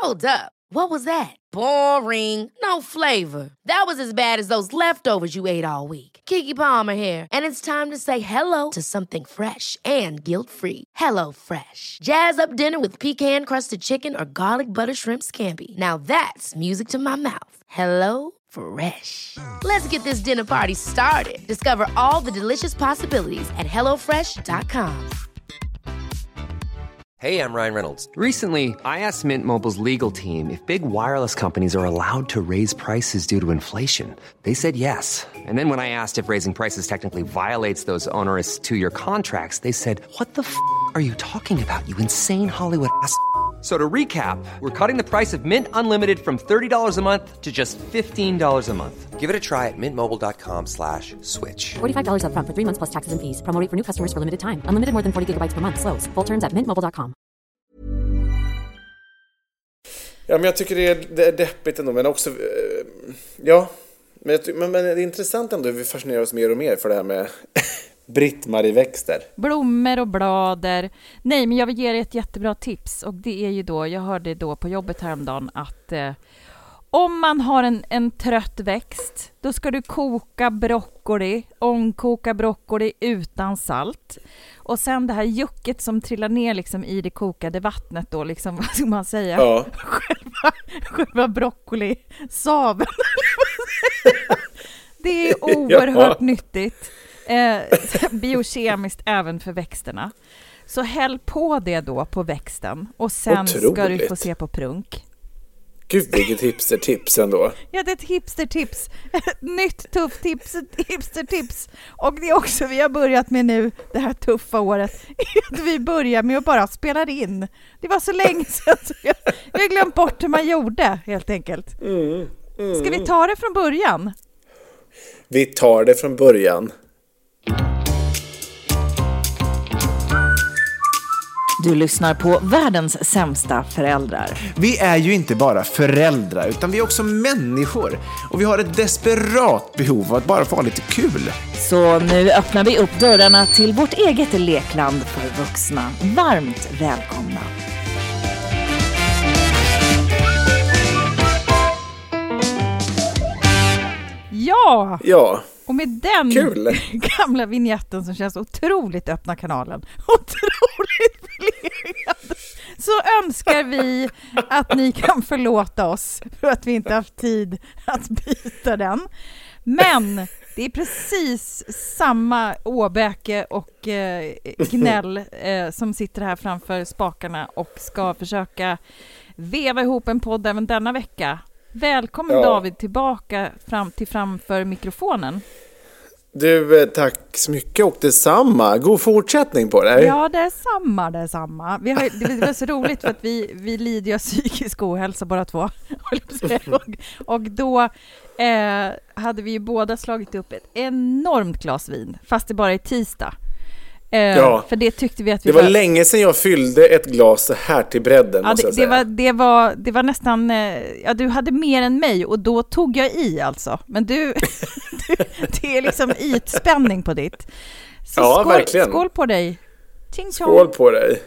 Hold up. What was that? Boring. No flavor. That was as bad as those leftovers you ate all week. Keke Palmer here, and it's time to say hello to something fresh and guilt-free. Hello Fresh. Jazz up dinner with pecan-crusted chicken or garlic butter shrimp scampi. Now that's music to my mouth. Hello Fresh. Let's get this dinner party started. Discover all the delicious possibilities at hellofresh.com. Hey, I'm Ryan Reynolds. Recently, I asked Mint Mobile's legal team if big wireless companies are allowed to raise prices due to inflation. They said yes. And then when I asked if raising prices technically violates those onerous two-year contracts, they said, "What the f*** are you talking about, you insane Hollywood ass?" So to recap, we're cutting the price of Mint Unlimited from $30 a month to just $15 a month. Give it a try at mintmobile.com/switch. $45 up front for 3 months plus taxes and fees. Promo rate for new customers for limited time. Unlimited more than 40 gigabytes per month. Slows full terms at mintmobile.com. Ja, men jag tycker det är deppigt ändå, men också ja, men det är intressant ändå hur vi fascinerar oss mer och mer för det här med Britt-Marie växter. Blommor och blader. Nej, men jag vill ge dig ett jättebra tips. Och det är ju då, jag hörde då på jobbet häromdagen att om man har en trött växt, då ska du ångkoka broccoli utan salt. Och sen det här jucket som trillar ner liksom i det kokade vattnet då, liksom, vad ska man säga? Ja. Själva broccoli-saven. Det är oerhört nyttigt. Biokemiskt även för växterna. Så häll på det då på växten. Och sen ska du få se på prunk. Gud, vilket hipstertips ändå. Ja, det är ett hipstertips. Ett nytt tufft hipstertips. Och det är också vi har börjat med nu, det här tuffa året. Att vi börjar med att bara spela in. Det var så länge sedan så jag har glömt bort hur man gjorde, helt enkelt. Ska vi ta det från början? Vi tar det från början. Du lyssnar på världens sämsta föräldrar. Vi är ju inte bara föräldrar, utan vi är också människor. Och vi har ett desperat behov av att bara få ha lite kul. Så nu öppnar vi upp dörrarna till vårt eget lekland för vuxna. Varmt välkomna. Ja. Och med den gamla vignetten som känns otroligt öppna kanalen, otroligt förlegad, så önskar vi att ni kan förlåta oss för att vi inte haft tid att byta den. Men det är precis samma åbäke och gnäll som sitter här framför spakarna och ska försöka veva ihop en podd även denna vecka. Välkommen David tillbaka framför mikrofonen. Du, tack så mycket och detsamma. God fortsättning på dig. Ja, det är samma. Det var så roligt för att vi lider av psykisk ohälsa båda två. Och då hade vi ju båda slagit upp ett enormt glas vin, fast det bara är tisdag. För det tyckte vi att vi det var länge sedan jag fyllde ett glas så här till bredden, måste jag säga. Det var nästan du hade mer än mig och då tog jag i alltså. Men det är liksom ytspänning på ditt. Så verkligen. Skål på dig. Skål på dig.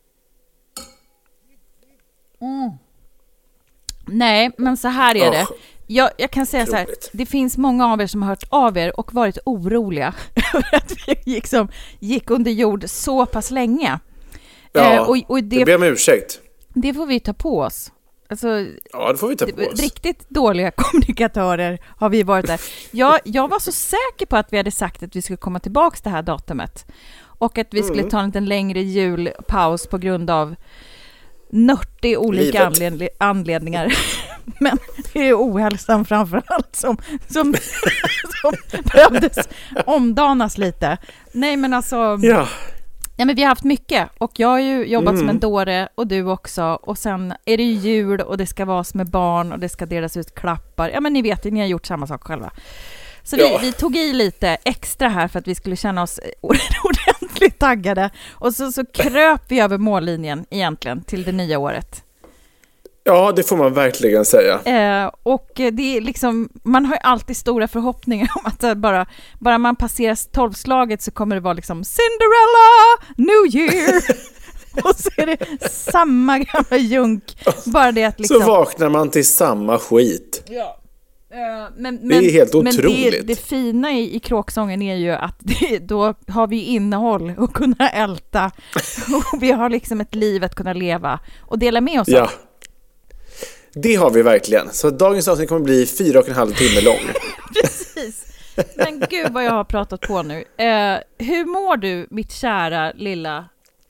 Nej, men så här är det. Jag kan säga så här, det finns många av er som har hört av er och varit oroliga över att vi gick under jord så pass länge. Och det ber om ursäkt. Det får vi ta på oss. Alltså, det får vi ta på oss. Riktigt dåliga kommunikatörer har vi varit där. Jag var så säker på att vi hade sagt att vi skulle komma tillbaka det här datumet. Och att vi skulle ta en längre julpaus på grund av nörtig olika anledningar. Men det är ohälsan framförallt som behövdes omdanas lite. Nej, men alltså... Ja, men vi har haft mycket och jag har ju jobbat som en dåre och du också. Och sen är det ju jul och det ska vara med barn och det ska delas ut klappar. Ja, men ni vet ju, ni har gjort samma sak själva. Så vi tog i lite extra här för att vi skulle känna oss ordentligt taggade. Och så kröp vi över mållinjen egentligen till det nya året. Ja, det får man verkligen säga. Och det är liksom, man har ju alltid stora förhoppningar om att bara man passerar 12-slaget så kommer det vara liksom Cinderella, New Year. Och så är det samma gamla junk. Bara det att liksom... Så vaknar man till samma skit. Ja. Men, det är helt otroligt. Men det fina i kråksången är ju att då har vi innehåll att kunna älta. Och vi har liksom ett liv att kunna leva och dela med oss av. Det har vi verkligen. Så dagens avsnitt kommer bli 4,5 timme lång. Precis. Men gud vad jag har pratat på nu. Hur mår du, mitt kära lilla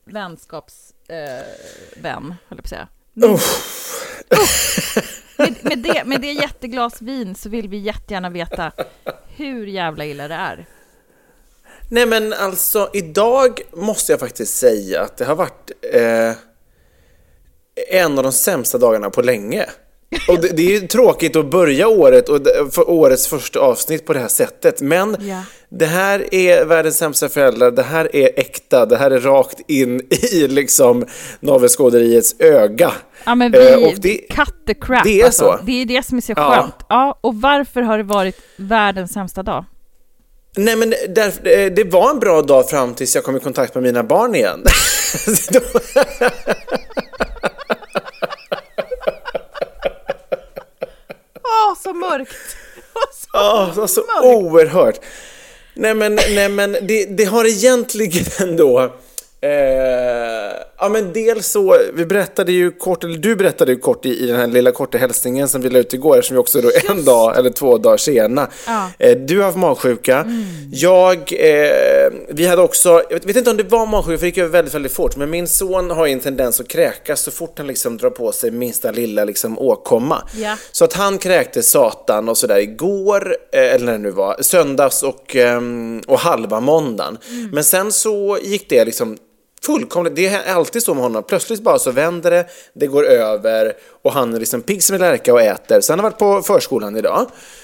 vän, höll jag på att säga. Med det jätteglas vin så vill vi jättegärna veta hur jävla illa det är. Nej men alltså, idag måste jag faktiskt säga att det har varit en av de sämsta dagarna på länge. Och det är ju tråkigt att börja året och för årets första avsnitt på det här sättet. Men det här är världens sämsta föräldrar. Det här är äkta. Det här är rakt in i liksom navelskåderiets öga. Ja, men vi cut the crap. Det är alltså så. Det är det som är så skönt. Ja, och varför har det varit världens sämsta dag? Nej, men det var en bra dag fram tills jag kom i kontakt med mina barn igen. Så mörkt. Så oerhört. Nej men det har egentligen ändå men dels så du berättade ju kort i den här lilla korta hälsningen som vi la ut igår, som vi också då en dag eller 2 dagar sena. Du har haft magsjuka. Vi hade också, jag vet inte om det var magsjuka, för det gick över väldigt, väldigt fort, men min son har en tendens att kräkas så fort han liksom drar på sig minsta lilla liksom åkomma. Så att han kräkte satan och sådär igår, eller när det nu var söndags och halva måndagen. Men sen så gick det liksom fullkomligt, det är alltid så med honom. Plötsligt bara så vänder det går över och han är liksom pigg som en lärka och äter. Så han har varit på förskolan idag.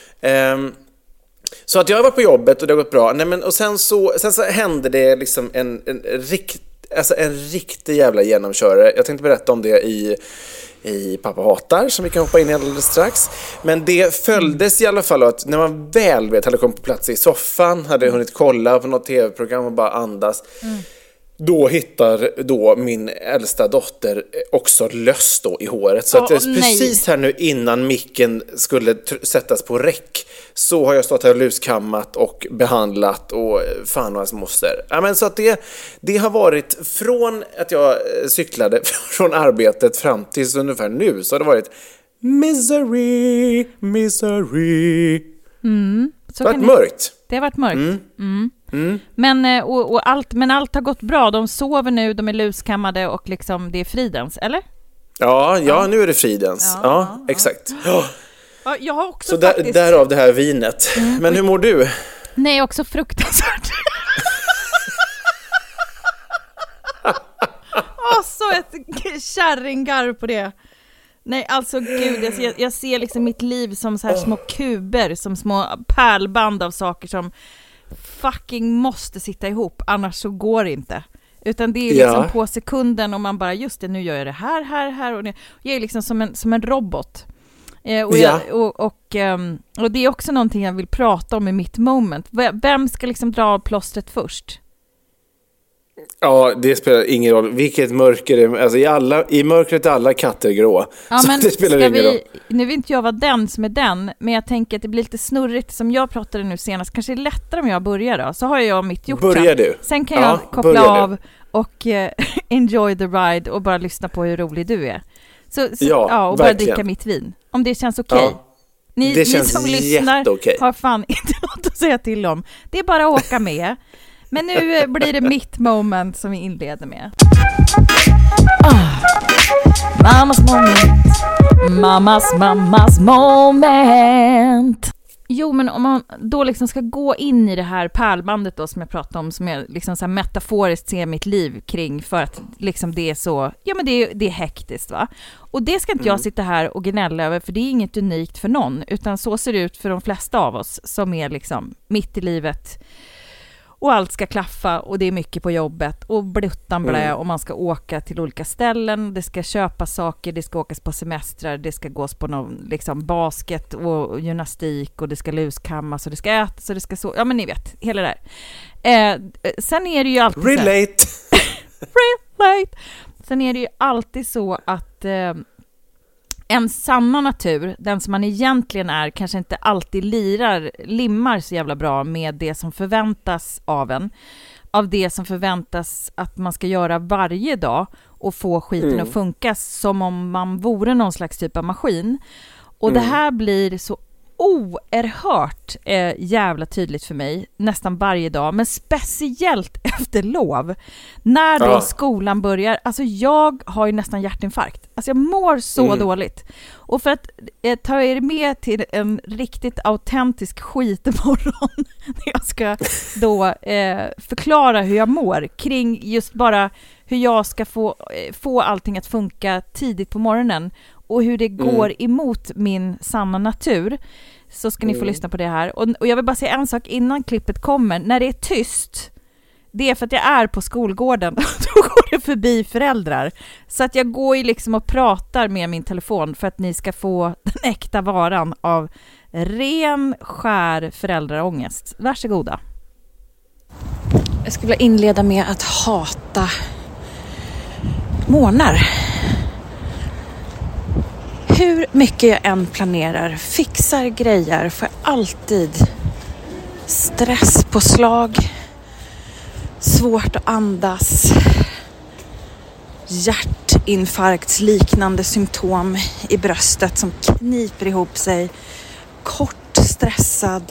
Så att jag har varit på jobbet och det har gått bra. Nej, men, och sen så hände det liksom en riktig jävla genomkörare. Jag tänkte berätta om det i Pappa hatar, som vi kan hoppa in i alldeles strax. Men det följdes i alla fall att när man väl hade kommit på plats i soffan, hade hunnit kolla på något tv-program och bara andas, då hittar min äldsta dotter också löss då i håret. Så att precis här nu innan micken skulle sättas på räck, så har jag stått här och luskammat och behandlat och fan och hans moster. Ja, men så att det har varit från att jag cyklade från arbetet fram till ungefär nu, så har det varit misery. Det har varit mörkt. Det har varit mörkt. Men allt har gått bra. De sover nu, de är luskammade och liksom det är fridens, eller? Ja, nu är det fridens. Ja, exakt. Ja, jag har också så därav det här vinet. Men hur mår du? Nej, också fruktansvärt. Så ett kärringar på det. Nej, alltså gud, jag ser liksom mitt liv som så här små kuber, som små pärlband av saker som fucking måste sitta ihop, annars så går det inte. Utan det är liksom på sekunden och man bara, just det, nu gör jag det här och jag är liksom som en robot. Och det är också någonting jag vill prata om i mitt moment. Vem ska liksom dra av plåstret först? Ja, det spelar ingen roll. Vilket mörker det är. Alltså i mörkret är alla katter grå. Ja, så men det spelar ingen roll. Nu vill inte jag vara den som är den, men jag tänker att det blir lite snurrigt som jag pratade nu senast. Kanske är det lättare om jag börjar då. Så har jag mitt gjort. Börjar du? Sen kan jag koppla av och enjoy the ride och bara lyssna på hur rolig du är. Så och bara dricka mitt vin. Om det känns okej. Ni som lyssnar har fan inte något att säga till om. Det är bara att åka med. Men nu blir det mitt moment som vi inleder med. Mammas moment. Jo, men om man då liksom ska gå in i det här pärlbandet då som jag pratade om, som jag liksom så här metaforiskt ser mitt liv kring, för att liksom det är så, ja men det är hektiskt, va? Och det ska inte jag sitta här och gnälla över, för det är inget unikt för någon, utan så ser det ut för de flesta av oss som är liksom mitt i livet. Och allt ska klaffa och det är mycket på jobbet och bluttan blä och man ska åka till olika ställen, det ska köpa saker, det ska åkas på semestrar, det ska gås på någon liksom basket och gymnastik och det ska luskammas och det ska ätas och det ska så, ja men ni vet, hela det där. Sen är det ju alltid Relate. Sen är det ju alltid så att en sanna natur, den som man egentligen är, kanske inte alltid limmar så jävla bra med det som förväntas av en. Av det som förväntas att man ska göra varje dag och få skiten att funka som om man vore någon slags typ av maskin. Och det här blir så oerhört jävla tydligt för mig nästan varje dag, men speciellt efter lov när då skolan börjar. Alltså jag har ju nästan hjärtinfarkt, alltså jag mår så dåligt, och för att ta er med till en riktigt autentisk skitmorgon när jag ska då förklara hur jag mår kring just bara hur jag ska få allting att funka tidigt på morgonen och hur det går emot min sanna natur, så ska ni få lyssna på det här. Och jag vill bara säga en sak innan klippet kommer. När det är tyst, det är för att jag är på skolgården. Då går det förbi föräldrar. Så att jag går ju liksom och pratar med min telefon för att ni ska få den äkta varan av ren, skär föräldraångest. Varsågoda. Jag skulle vilja inleda med att hata morgnar. Hur mycket jag än planerar, fixar grejer, får jag alltid stresspåslag, svårt att andas, hjärtinfarktsliknande symptom i bröstet som kniper ihop sig, kort stressad.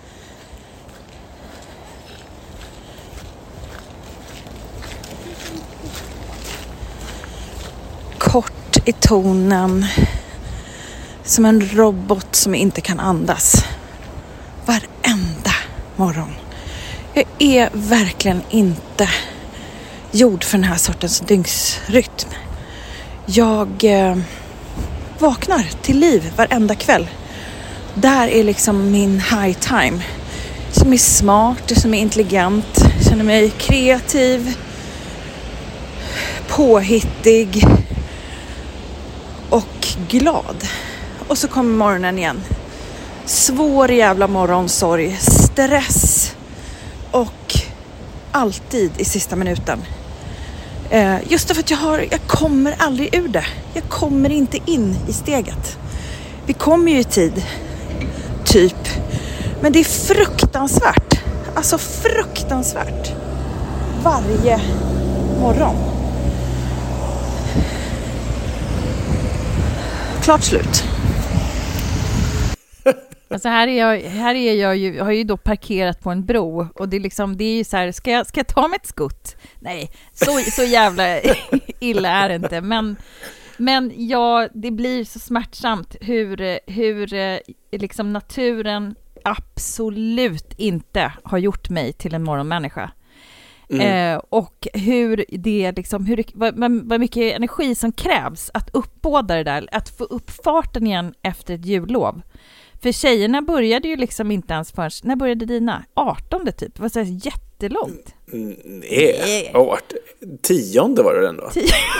Kort i tonen, som en robot som inte kan andas. Varenda morgon. Jag är verkligen inte gjord för den här sortens dygnsrytm. Jag vaknar till liv varenda kväll. Där är liksom min high time. Som är smart, som är intelligent. Känner mig kreativ, påhittig och glad. Och så kommer morgonen igen. Svår jävla morgonsorg, stress och alltid i sista minuten. Just därför att jag kommer aldrig ur det. Jag kommer inte in i steget. Vi kommer ju i tid, typ. Men det är fruktansvärt. Alltså fruktansvärt. Varje morgon. Klart slut. Alltså här är jag ju, har ju då parkerat på en bro och det är ju så här, ska jag ta mig ett skutt? Nej, så jävla illa är det inte, men ja, det blir så smärtsamt hur liksom naturen absolut inte har gjort mig till en morgonmänniska. Och hur det liksom, vad mycket energi som krävs att uppbåda det där, att få upp farten igen efter ett jullov. För tjejerna började ju liksom inte ens förrän, när började dina? 18 typ, det var så här jättelångt. Nej, 10:e var det ändå.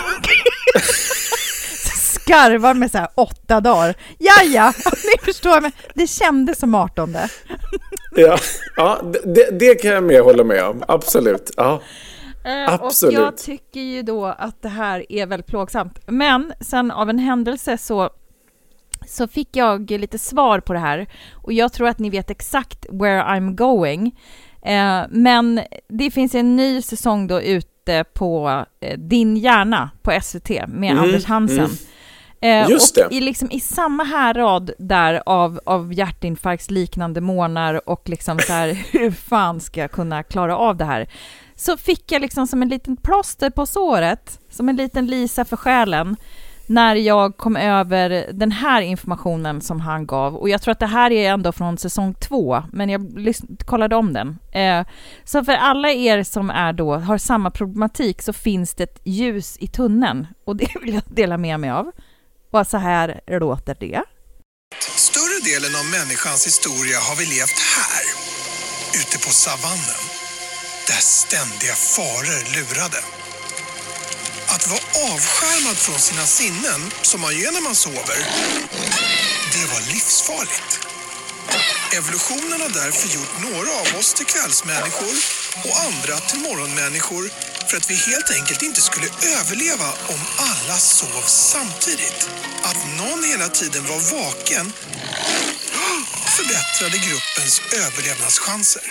Skarvar med så här 8 dagar. Ja, ni förstår mig. Det kändes som 18:e. Ja, det kan jag hålla med om. Absolut. Ja. Absolut. Och jag tycker ju då att det här är väldigt plågsamt. Men sen av en händelse så fick jag lite svar på det här. Och jag tror att ni vet exakt where I'm going. Men det finns en ny säsong då ute på Din hjärna på SVT med Anders Hansen. Just och det. liksom i samma härad där av hjärtinfarktsliknande månader och liksom så här, hur fan ska jag kunna klara av det här? Så fick jag liksom som en liten plåster på såret, som en liten Lisa för själen, när jag kom över den här informationen som han gav. Och jag tror att det här är ändå från säsong 2, men jag kollade om den. Så för alla er som är då, har samma problematik, så finns det ett ljus i tunneln. Och det vill jag dela med mig av. Och så här låter det. Större delen av människans historia har vi levt här, ute på savannen, där ständiga faror lurade. Att vara avskärmad från sina sinnen, som man gör när man sover, det var livsfarligt. Evolutionen har därför gjort några av oss till kvällsmänniskor och andra till morgonmänniskor för att vi helt enkelt inte skulle överleva om alla sov samtidigt. Att någon hela tiden var vaken förbättrade gruppens överlevnadschanser.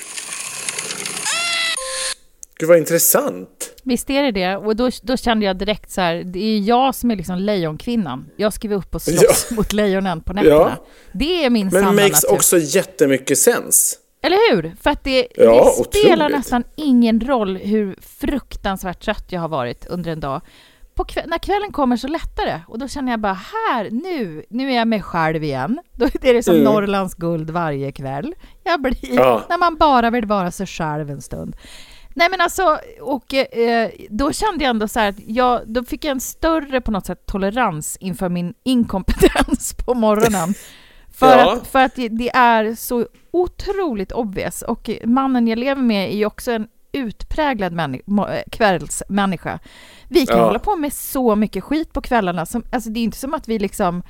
Gud, vad intressant. Visst är det. Och då kände jag direkt så här, det är jag som är liksom lejonkvinnan. Jag skriver upp och slåss mot lejonen på nätterna. Ja. Det är min sanna natur. Men makes också jättemycket sens. Eller hur? För att det spelar nästan ingen roll hur fruktansvärt trött jag har varit under en dag. När kvällen kommer så lättar det. Och då känner jag bara, nu är jag mig själv igen. Då är det som Norrlands guld varje kväll. Jag blir, när man bara vill vara sig själv en stund. Nej men alltså, och då kände jag ändå så här att då fick jag en större på något sätt tolerans inför min inkompetens på morgonen. För att det är så otroligt obvious. Och mannen jag lever med är ju också en utpräglad kvällsmänniska. Vi kan hålla på med så mycket skit på kvällarna. Alltså det är inte som att vi liksom...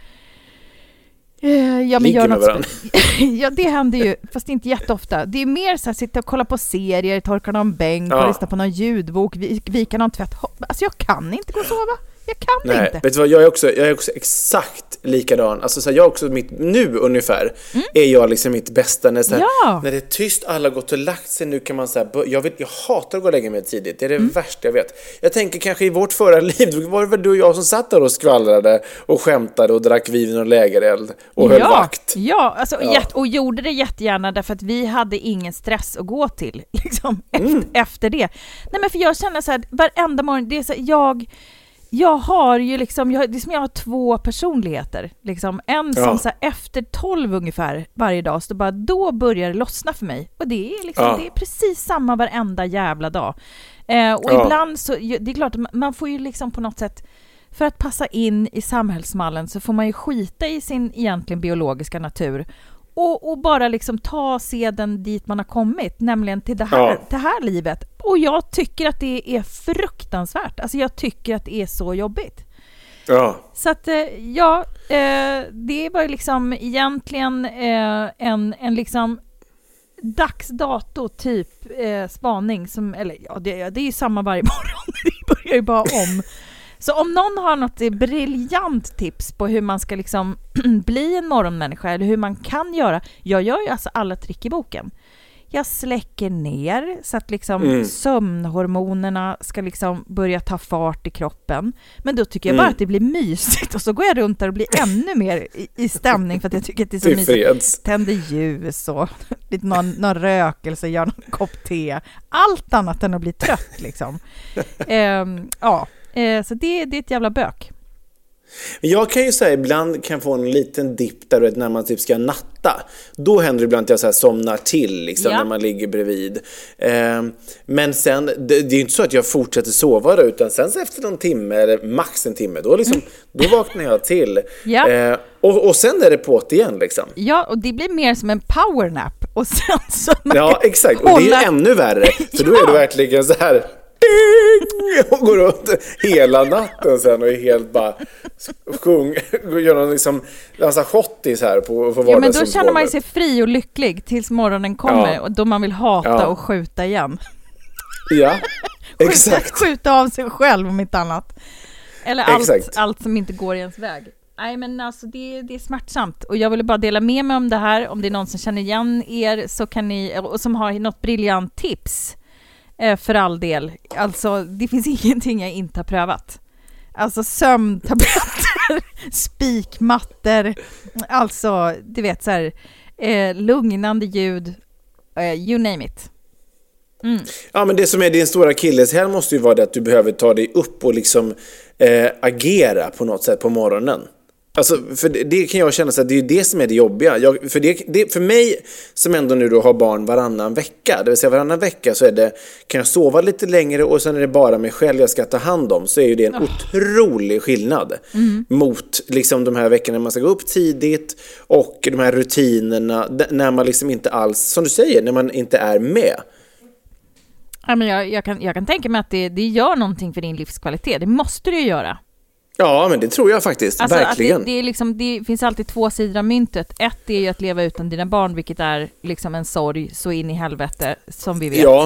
gör något ja, det händer ju, fast inte jätteofta. Det är mer så här, sitta och kolla på serier, torka någon bänk och lyssna på någon ljudbok, vika någon tvätt. Alltså jag kan inte gå och sova. Jag kan inte. Vet du vad, jag är också exakt likadan. Alltså så här, jag också nu ungefär är jag liksom mitt bästa när det är tyst, alla har gått och lagt sig, nu kan man så här, jag hatar att gå och lägga mig tidigt. Det är det värsta jag vet. Jag tänker kanske i vårt förra liv, då var det väl du och jag som satt där och skvallrade och skämtade och drack vin och lägereld och höll vakt. Ja, alltså, och gjorde det jättegärna därför att vi hade ingen stress att gå till liksom, efter det. Nej men för jag känner så här, varenda morgon, det är så här, jag har ju liksom, det är som jag har två personligheter. Liksom. En som så här, efter 12 ungefär varje dag, så då börjar det lossna för mig. Och det är liksom, det är precis samma varenda jävla dag. Och ibland så, det är klart, man får ju liksom på något sätt, för att passa in i samhällsmallen så får man ju skita i sin egentligen biologiska natur. Och bara liksom ta seden dit man har kommit, nämligen till det här livet. Och jag tycker att det är fruktansvärt. Alltså jag tycker att det är så jobbigt. Ja. Så att det var ju liksom egentligen en liksom dagsdato typ spaning som, eller det är ju samma varje morgon. Det börjar ju bara om. Så om någon har något briljant tips på hur man ska liksom bli en morgonmänniska eller hur man kan göra. Jag gör ju alltså alla trick i boken. Jag släcker ner så att liksom sömnhormonerna ska liksom börja ta fart i kroppen. Men då tycker jag bara att det blir mysigt. Och så går jag runt där och blir ännu mer i stämning för att jag tycker att det är så mysigt. Tänder ljus och lite någon rökelse, gör någon kopp te. Allt annat än att bli trött liksom. Så det är ett jävla bök. Jag kan ju säga ibland kan få en liten dipp där när man typ ska natta. Då händer det ibland att jag så här somnar till liksom, när man ligger bredvid. Men sen, det är ju inte så att jag fortsätter sova då, utan sen så efter någon timme eller max en timme, då, liksom, då vaknar jag till. Och sen är det på igen liksom. Ja, och det blir mer som en powernap. Och sen så exakt. Och det är ännu värre. För då är det verkligen så här... och går runt hela natten sen och är helt bara gör någon liksom schottis här på vardagsrumsgolvet. Ja, men då känner man sig fri och lycklig tills morgonen kommer och då man vill hata och skjuta igen. Ja, exakt. Skjuta av sig själv om inte annat. Eller allt som inte går i ens väg. Nej, men alltså det är smärtsamt. Och jag ville bara dela med mig om det här. Om det är någon som känner igen er så kan ni, och som har något briljant tips. För all del. Alltså, det finns ingenting jag inte har prövat. Alltså sömntabletter, spikmattor, alltså, du vet så här, lugnande ljud, you name it. Ja, men det som är din stora killes här måste ju vara det att du behöver ta dig upp och liksom agera på något sätt på morgonen. Alltså, för det kan jag känna så att det är det som är det jobbiga. För mig som ändå nu då har barn varannan vecka, det vill säga varannan vecka så kan jag sova lite längre och sen är det bara mig själv jag ska ta hand om, så är ju det en otrolig skillnad mot liksom de här veckorna när man ska gå upp tidigt och de här rutinerna när man liksom inte alls, som du säger, när man inte är med. Ja, men jag kan tänka mig att det gör någonting för din livskvalitet. Det måste det ju göra. Ja, men det tror jag faktiskt, alltså, verkligen. Det är liksom, det finns alltid två sidor av myntet. Ett är ju att leva utan dina barn, vilket är liksom en sorg så in i helvete, som vi vet.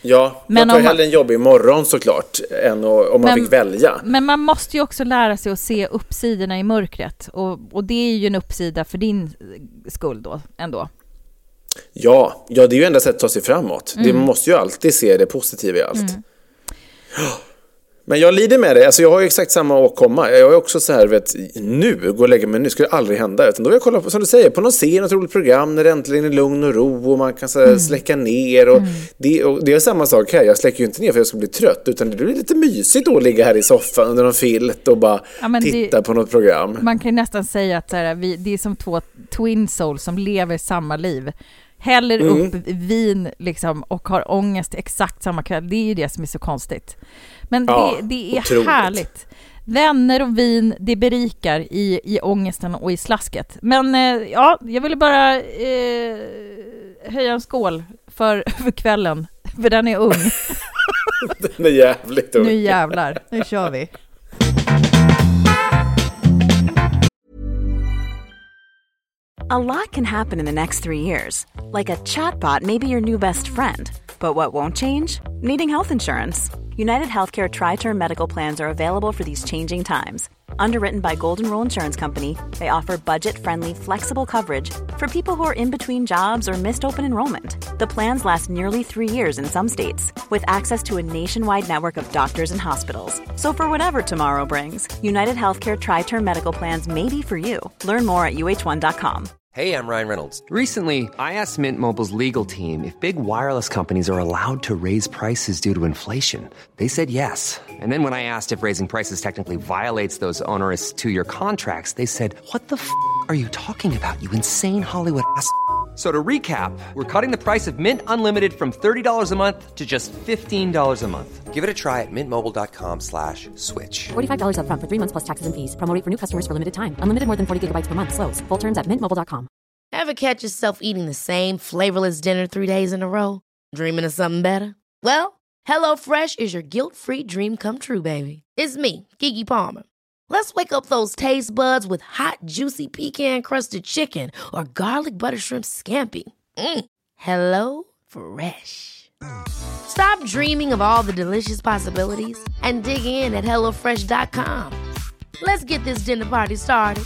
Ja, men jag tar hellre en jobbig morgon såklart än om man fick välja. Men man måste ju också lära sig att se uppsidorna i mörkret. Och det är ju en uppsida för din skull då, ändå. Ja, det är ju enda sättet att ta sig framåt. Man måste ju alltid se det positiva i allt. Men jag lider med det. Alltså jag har ju exakt samma åkomma. Jag är också så här, nu går och lägger mig, nu ska det aldrig hända. Utan då vill jag kolla på, som du säger, på någon serie, något roligt program när det äntligen är lugn och ro och man kan så här, släcka ner. Och det är samma sak här. Jag släcker ju inte ner för jag ska bli trött. Utan det blir lite mysigt att ligga här i soffan under någon filt och bara titta på något program. Man kan nästan säga att så här, det är som två twin souls som lever samma liv. Häller upp vin liksom, och har ångest exakt samma kväll. Det är ju det som är så konstigt. Men det är otroligt. Härligt. Vänner och vin, det berikar i ångesten och i slasket. Men jag ville bara höja en skål för kvällen. För den är ung. Den är jävligt ung. Nu jävlar, nu kör vi. A lot can happen in the next 3 years. Like a chatbot may be your new best friend. But what won't change? Needing health insurance. United Healthcare Tri-Term Medical Plans are available for these changing times. Underwritten by Golden Rule Insurance Company, they offer budget-friendly, flexible coverage for people who are in between jobs or missed open enrollment. The plans last nearly 3 years in some states, with access to a nationwide network of doctors and hospitals. So for whatever tomorrow brings, United Healthcare Tri-Term Medical Plans may be for you. Learn more at uh1.com. Hey, I'm Ryan Reynolds. Recently, I asked Mint Mobile's legal team if big wireless companies are allowed to raise prices due to inflation. They said yes. And then when I asked if raising prices technically violates those onerous 2-year contracts, they said, "What the f*** are you talking about, you insane Hollywood ass?" So to recap, we're cutting the price of Mint Unlimited from $30 a month to just $15 a month. Give it a try at mintmobile.com/switch. $45 up front for 3 months plus taxes and fees. Promo rate for new customers for limited time. Unlimited more than 40 gigabytes per month. Slows full terms at mintmobile.com. Ever catch yourself eating the same flavorless dinner 3 days in a row? Dreaming of something better? Well, HelloFresh is your guilt-free dream come true, baby. It's me, Keke Palmer. Let's wake up those taste buds with hot, juicy pecan-crusted chicken or garlic butter shrimp scampi. Hello Fresh. Stop dreaming of all the delicious possibilities and dig in at HelloFresh.com. Let's get this dinner party started.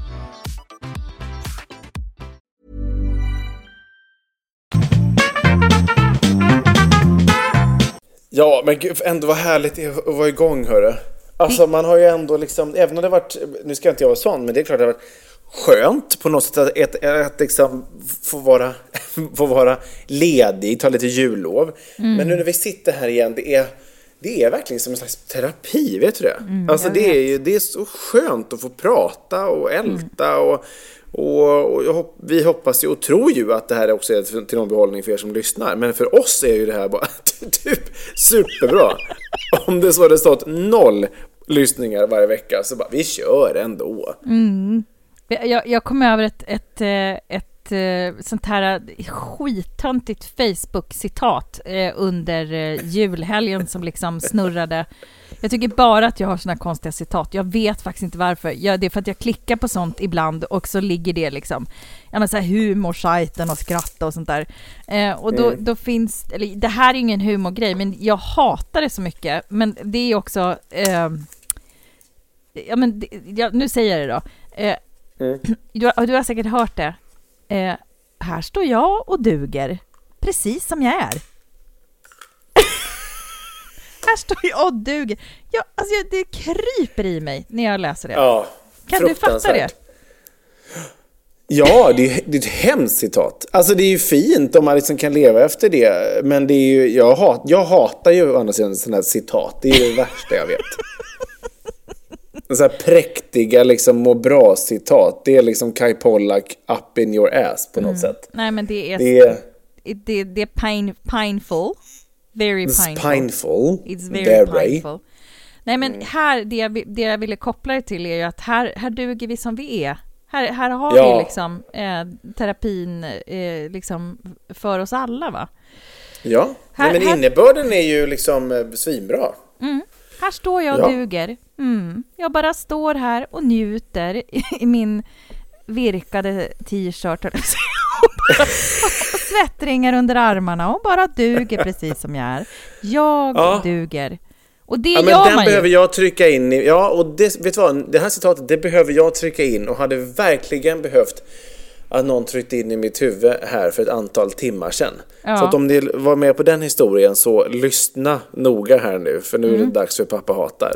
Ja, men gud, ändå var härligt att vara igång, hörru. Alltså man har ju ändå liksom, även om det varit, nu ska inte jag vara sån, men det är klart att det har varit skönt på något sätt att liksom få vara ledig, ta lite jullov. Men nu när vi sitter här igen, det är verkligen som en slags terapi, vet du det? Alltså det är så skönt att få prata och älta och vi hoppas ju och tror ju att det här också är till någon behållning för er som lyssnar. Men för oss är ju det här bara typ superbra. Om det så hade stått 0 lyssningar varje vecka så bara, vi kör ändå. Jag kom över ett sånt här skittöntigt Facebook-citat under julhelgen som liksom snurrade. Jag tycker bara att jag har såna konstiga citat. Jag vet faktiskt inte varför. Det är för att jag klickar på sånt ibland och så ligger det liksom så här humorsajten och skratta och sånt där. Och då finns, eller det här är ingen humorgrej, men jag hatar det så mycket. Men det är också nu säger jag det då. Du har säkert hört det. Här står jag och duger precis som jag är. Här står jag och duger. Det kryper i mig när jag läser det. Ja, kan du fatta det? Ja, det är ett hemskt citat. Alltså det är ju fint om man liksom kan leva efter det. Men det är ju, jag hatar ju andra sidan sådana här citat. Det är ju det värsta jag vet. Så här präktiga liksom må bra citat. Det är liksom Kai Pollak up in your ass på något sätt. Nej, men det är painful. Very painful. It's very painful. Nej, men här det jag ville koppla det till är ju att här duger vi som vi är. Här har vi liksom terapin liksom för oss alla, va? Ja. Men innebörden är ju liksom svinbra. Här står jag och duger. Jag bara står här och njuter i min virkade t-shirt Svettringar under armarna och bara duger precis som jag är. Jag duger. Och det men gör den man behöver ju. jag trycka in i. Ja, och det, vet du vad? Det här citatet, det behöver jag trycka in och hade verkligen behövt att någon tryckte in i mitt huvud här för ett antal timmar sedan. Ja. Så att om ni var med på den historien så lyssna noga här nu, för nu är det dags för Pappa hatar.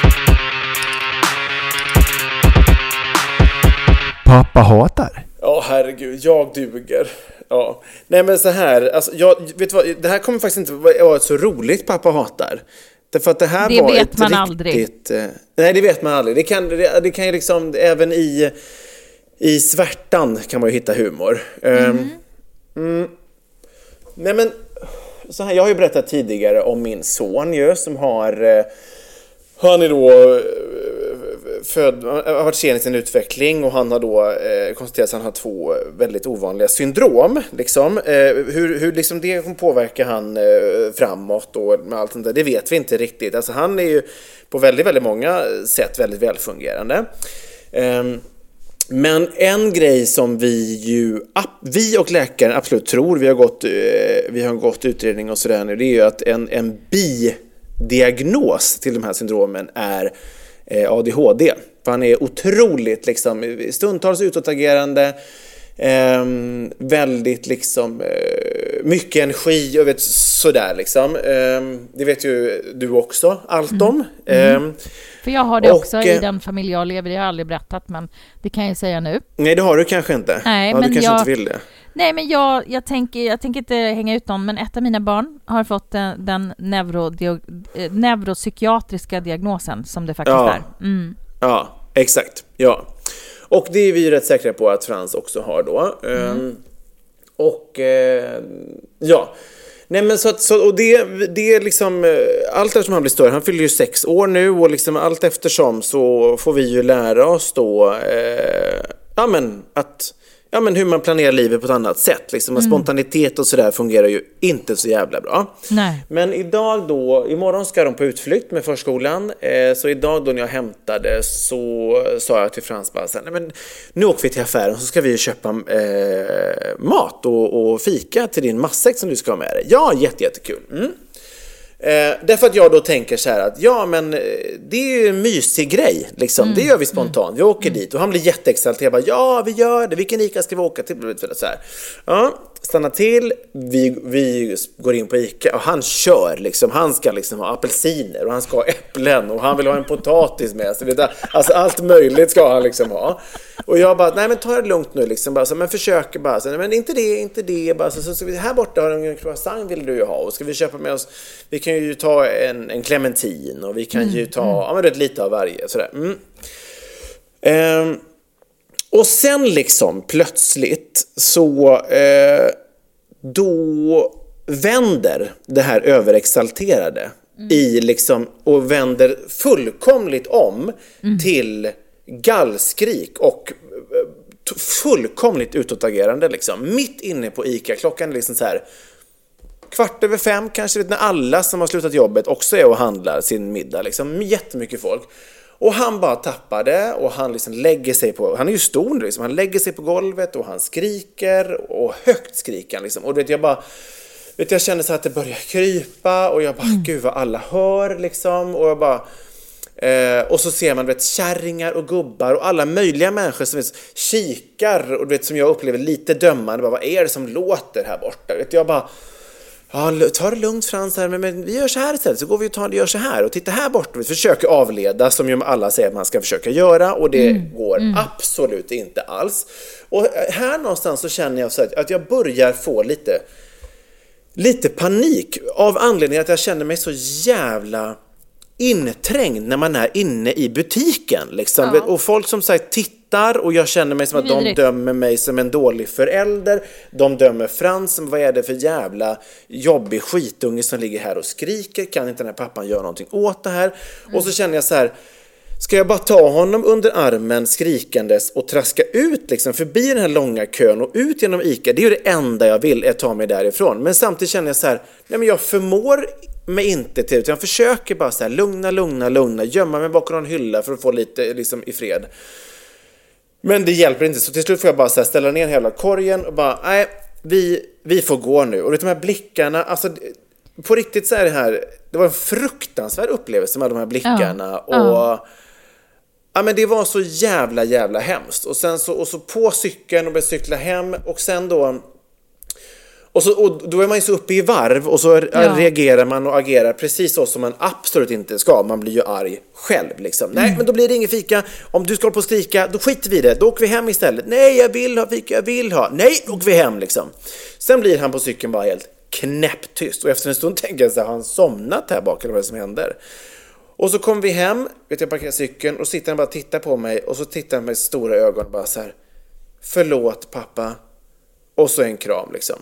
Pappa hatar. Ja, herregud, jag duger. Ja. Nej, men så här, alltså, vet du vad, det här kommer faktiskt inte vara ett så roligt Pappa hatar. Därför att det här Det var vet ett man riktigt, aldrig. Nej, det vet man aldrig. Det kan ju liksom, även i svärtan kan man ju hitta humor. Nej, men så här, jag har ju berättat tidigare om min son ju, som han är då har varit sen i sin utveckling, och han har då konstaterat att han har 2 väldigt ovanliga syndrom liksom. Hur liksom det kommer påverka han framåt och med allt sånt där, det vet vi inte riktigt. Alltså han är ju på väldigt, väldigt många sätt väldigt välfungerande. Men en grej som vi och läkaren absolut tror, vi har gått utredning och sådär nu, det är ju att en bidiagnos till de här syndromen är ADHD. För han är otroligt liksom, stundtals utåtagerande, väldigt liksom mycket energi och vet sådär liksom. Det vet ju du också allt om. För jag har det också i den familj jag lever i. Jag har aldrig berättat, men det kan jag säga nu. Nej, det har du kanske inte. Nej, men du kanske jag, inte vill det. Nej, men jag tänker inte hänga ut någon, men ett av mina barn har fått den neuropsykiatriska diagnosen som det faktiskt är. Ja, exakt. Ja. Och det är vi rätt säkra på att Frans också har då. Ja. Nej, men och det är liksom allt eftersom han blir större. Han fyller ju 6 år nu, och liksom allt eftersom så får vi ju lära oss då hur man planerar livet på ett annat sätt liksom. Spontanitet och sådär fungerar ju inte så jävla bra. Nej. Men imorgon ska de på utflykt med förskolan. Så idag då när jag hämtade så sa jag till Frans bara så här, nej, men nu åker vi till affären så ska vi köpa mat och fika till din matsäck som du ska ha med dig. Ja, jättekul. Därför att jag då tänker så här att det är ju en mysig grej liksom. Det gör vi spontant. Vi åker dit och han blir jätteexalterad. Bara, ja, vi gör det. Vilken Ica ska vi åka till? Så här. Ja, stanna till. Vi går in på Ica och han kör liksom. Han ska liksom ha apelsiner och han ska ha äpplen och han vill ha en potatis med sig. Alltså allt möjligt ska han liksom ha. Och jag bara, nej men ta det lugnt nu liksom. Bara, så, men försöker bara. Så, men inte det. Bara, så vi här borta har en croissant vill du ju ha. Och ska vi köpa med oss, vi kan ju ta en clementin och vi kan ju ta lite av varje. Sådär. Och sen liksom plötsligt så då vänder det här överexalterade i liksom, och vänder fullkomligt om till gallskrik och fullkomligt utåtagerande liksom. Mitt inne på Ica, klockan är liksom så här 4:15 kanske, när alla som har slutat jobbet också är och handlar sin middag liksom, jättemycket folk. Och han bara tappade och han liksom lägger sig på, han är ju stor liksom, han lägger sig på golvet och han skriker och högt skriker liksom. Och jag känner så att det börjar krypa och jag bara, gud vad alla hör liksom. Och jag bara, och så ser man kärringar och gubbar och alla möjliga människor som kikar och som jag upplever lite dömande, bara, vad är det som låter här borta? Jag bara, ja, ta det lugnt Frans här, men vi gör så här istället, så går vi och gör så här och titta här bort. Vi försöker avleda som ju alla säger att man ska försöka göra, och det går absolut inte alls. Och här någonstans så känner jag så att jag börjar få lite panik av anledningen att jag känner mig så jävla inträngd när man är inne i butiken liksom. Ja. Och folk som sagt tittar och jag känner mig som att de dömer mig som en dålig förälder. De dömer Frans som, vad är det för jävla jobbig skitunge som ligger här och skriker, kan inte den här pappan göra någonting åt det här? Och så känner jag så här, ska jag bara ta honom under armen skrikandes och traska ut liksom förbi den här långa kön och ut genom Ica? Det är ju det enda jag vill, är ta mig därifrån. Men samtidigt känner jag så här, nej men jag förmår mig inte till, utan jag försöker bara så här lugna, gömma mig bakom en hylla för att få lite liksom i fred. Men det hjälper inte, så till slut får jag bara så här ställa ner hela korgen och bara, nej, vi får gå nu. Och de här blickarna, alltså på riktigt så är det var en fruktansvärd upplevelse med de här blickarna. Och ja, men det var så jävla hemskt. Och sen så på cykeln och började cykla hem, och sen då och då är man ju så uppe i varv, och så reagerar man och agerar precis så som man absolut inte ska. Man blir ju arg själv liksom. Nej, men då blir det ingen fika. Om du ska hålla på och skrika, då skiter vi i det. Då åker vi hem istället. Nej, jag vill ha fika, jag vill ha. Nej, då åker vi hem liksom. Sen blir han på cykeln bara helt knäpptyst. Och efter en stund tänker jag så här, har han somnat här bak eller vad som händer? Och så kom vi hem, jag parkerar cykeln, och sitter han bara och tittar på mig, och så tittar han med stora ögon och bara så här, förlåt pappa. Och så en kram liksom.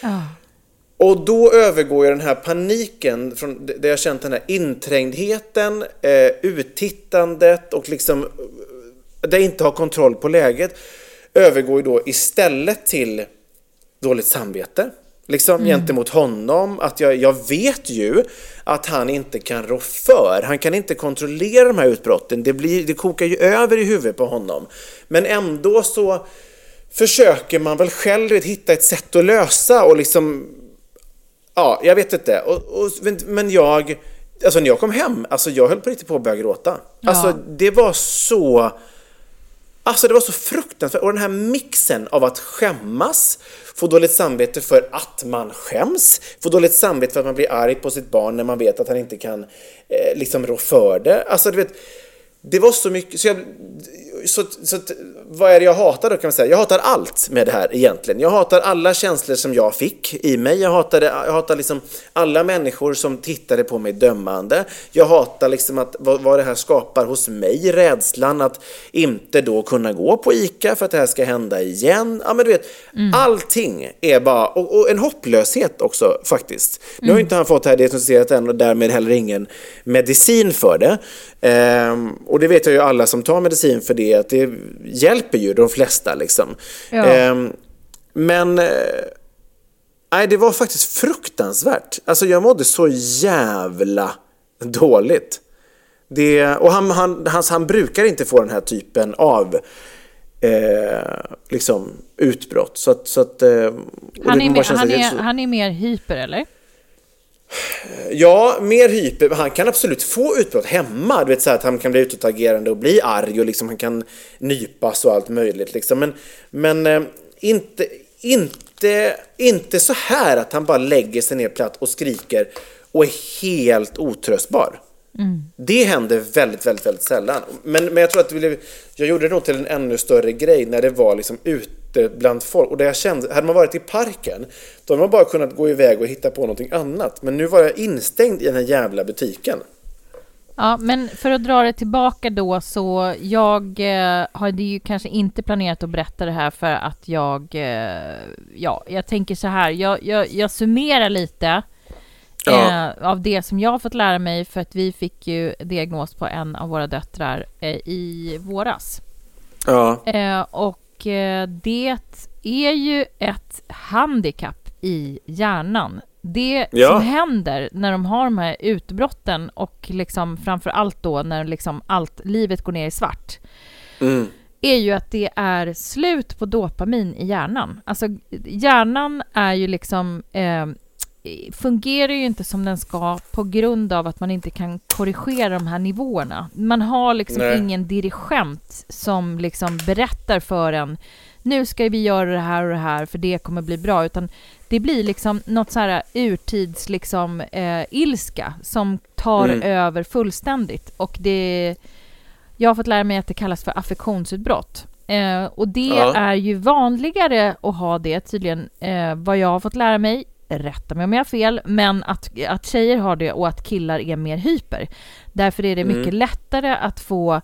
Och då övergår jag den här paniken från där jag känt den här inträngdheten, uttittandet och liksom där jag inte har kontroll på läget, övergår ju då istället till dåligt samvete. Liksom gentemot honom, att jag vet ju att han inte kan rå för. Han kan inte kontrollera de här utbrotten. Det kokar ju över i huvudet på honom. Men ändå så försöker man väl själv hitta ett sätt att lösa, och liksom, ja, jag vet inte. Men alltså när jag kom hem, alltså jag höll på riktigt på att börja gråta. Alltså det var så fruktansvärt. Och den här mixen av att skämmas, få dåligt samvete för att man skäms, få dåligt samvete för att man blir arg på sitt barn när man vet att han inte kan liksom rå för det. Alltså du vet, det var så mycket, så vad är det jag hatar då, kan man säga? Jag hatar allt med det här egentligen. Jag hatar alla känslor som jag fick i mig. Jag hatar liksom alla människor som tittade på mig dömande. Jag hatar liksom att vad det här skapar hos mig, rädslan att inte då kunna gå på ICA för att det här ska hända igen. Ja, men du vet, allting är bara, och en hopplöshet också faktiskt. Nu har inte han fått det här diagnostiserat än, och därmed heller ingen medicin för det. Och det vet jag ju alla som tar medicin för det, att det hjälper ju de flesta liksom. Men nej, det var faktiskt fruktansvärt. Alltså jag mådde så jävla dåligt. Och han brukar inte få den här typen av liksom utbrott, så att han är mer hyper, eller? Ja, mer hyper. Han kan absolut få utbrott hemma. Du vet, så att han kan bli utåtagerande och bli arg, och liksom han kan nypas och allt möjligt liksom. Men inte så här att han bara lägger sig ner platt och skriker och är helt otröstbar. Det händer väldigt, väldigt, väldigt sällan. Men jag tror att jag gjorde det nog till en ännu större grej när det var liksom ute bland folk. Och där jag kände, hade man varit i parken, då hade man bara kunnat gå iväg och hitta på någonting annat. Men nu var jag instängd i den här jävla butiken. Ja, men för att dra det tillbaka då, så jag hade ju kanske inte planerat att berätta det här, för att jag tänker så här, jag summerar lite av det som jag har fått lära mig, för att vi fick ju diagnos på en av våra döttrar i våras. Och det är ju ett handikapp i hjärnan. Det som händer när de har de här utbrotten, och liksom framför allt då när liksom livet går ner i svart, är ju att det är slut på dopamin i hjärnan. Alltså hjärnan är ju liksom fungerar ju inte som den ska, på grund av att man inte kan korrigera de här nivåerna. Man har liksom ingen dirigent som liksom berättar för en, nu ska vi göra det här och det här, för det kommer bli bra, utan det blir liksom något så här urtids liksom ilska som tar över fullständigt, och jag har fått lära mig att det kallas för affektionsutbrott. Och det är ju vanligare att ha det tydligen, vad jag har fått lära mig, rätta mig om jag har fel, men att tjejer har det och att killar är mer hyper. Därför är det mycket lättare att få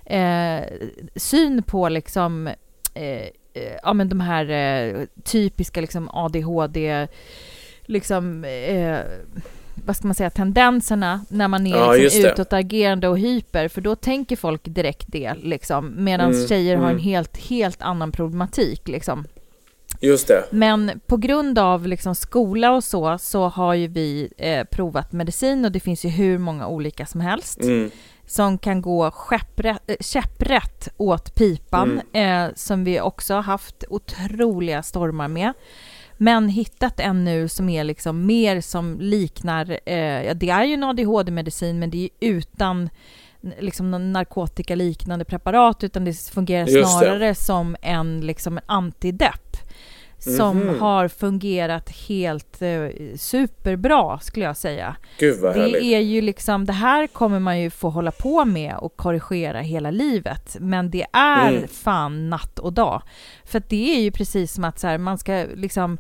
syn på liksom men de här typiska liksom ADHD liksom vad ska man säga, tendenserna när man är liksom utåtagerande och hyper, för då tänker folk direkt det liksom, medan tjejer har en helt annan problematik liksom. Just det. Men på grund av liksom skola och så har ju vi provat medicin, och det finns ju hur många olika som helst. som kan gå käpprätt åt pipan, som vi också har haft otroliga stormar med. Men hittat en nu som är liksom mer som liknar, det är ju en ADHD-medicin, men det är utan liksom någon narkotikaliknande preparat, utan det fungerar snarare som en antidepp som har fungerat helt superbra, skulle jag säga. Gud vad härligt. Det är ju liksom, det här kommer man ju få hålla på med och korrigera hela livet, men det är fan natt och dag. För att det är ju precis som att så här, man ska liksom,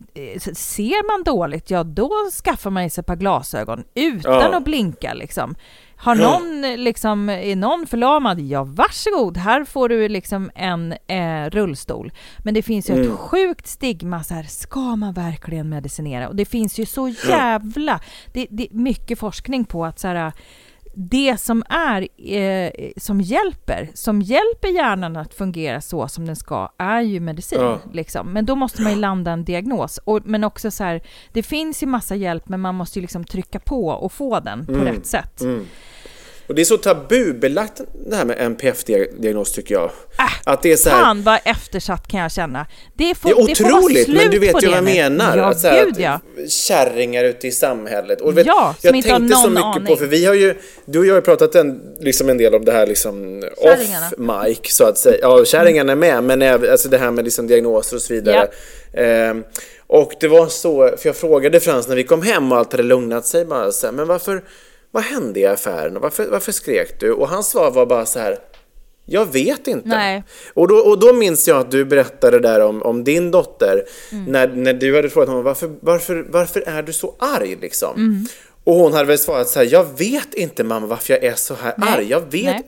ser man dåligt, ja då skaffar man sig ett par glasögon utan att blinka liksom. Har någon liksom, är någon förlamad, ja varsågod, här får du liksom en rullstol. Men det finns ju ett sjukt stigma så här, ska man verkligen medicinera? Och det finns ju så jävla, det är mycket forskning på att så här, det som är som hjälper hjärnan att fungera så som den ska, är ju medicin liksom. Men då måste man ju landa en diagnos, men också så här, det finns ju massa hjälp, men man måste ju liksom trycka på och få den på rätt sätt. Och det är så tabubelagt det här med NPF-diagnos, tycker jag. Att det är så här, fan vad eftersatt, kan jag känna. Det är otroligt, men du vet ju vad jag menar. Ja, att, så här, gud, ja. Kärringar ute i samhället. Och jag tänkte så mycket på, för vi har ju, du och jag har ju pratat en del om det här liksom off mic, så att säga. Ja, kärringarna är med, men alltså det här med liksom diagnoser och så vidare. Ja. Och det var så, för jag frågade Frans när vi kom hem och allt hade lugnat sig, bara så här, men vad hände i affären och varför skrek du? Och hans svar var bara så här, jag vet inte. Nej. Och då minns jag att du berättade där om din dotter, när du hade frågat honom, varför är du så arg liksom? Och hon hade väl svarat så här, jag vet inte mamma varför jag är så här arg. Jag vet. Nej.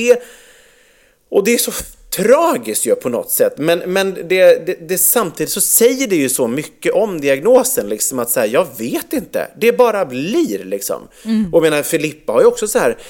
Och det är så tragiskt ju på något sätt, men det samtidigt så säger det ju så mycket om diagnosen liksom, att säga, jag vet inte, det bara blir liksom. Och menar, Filippa har ju också så här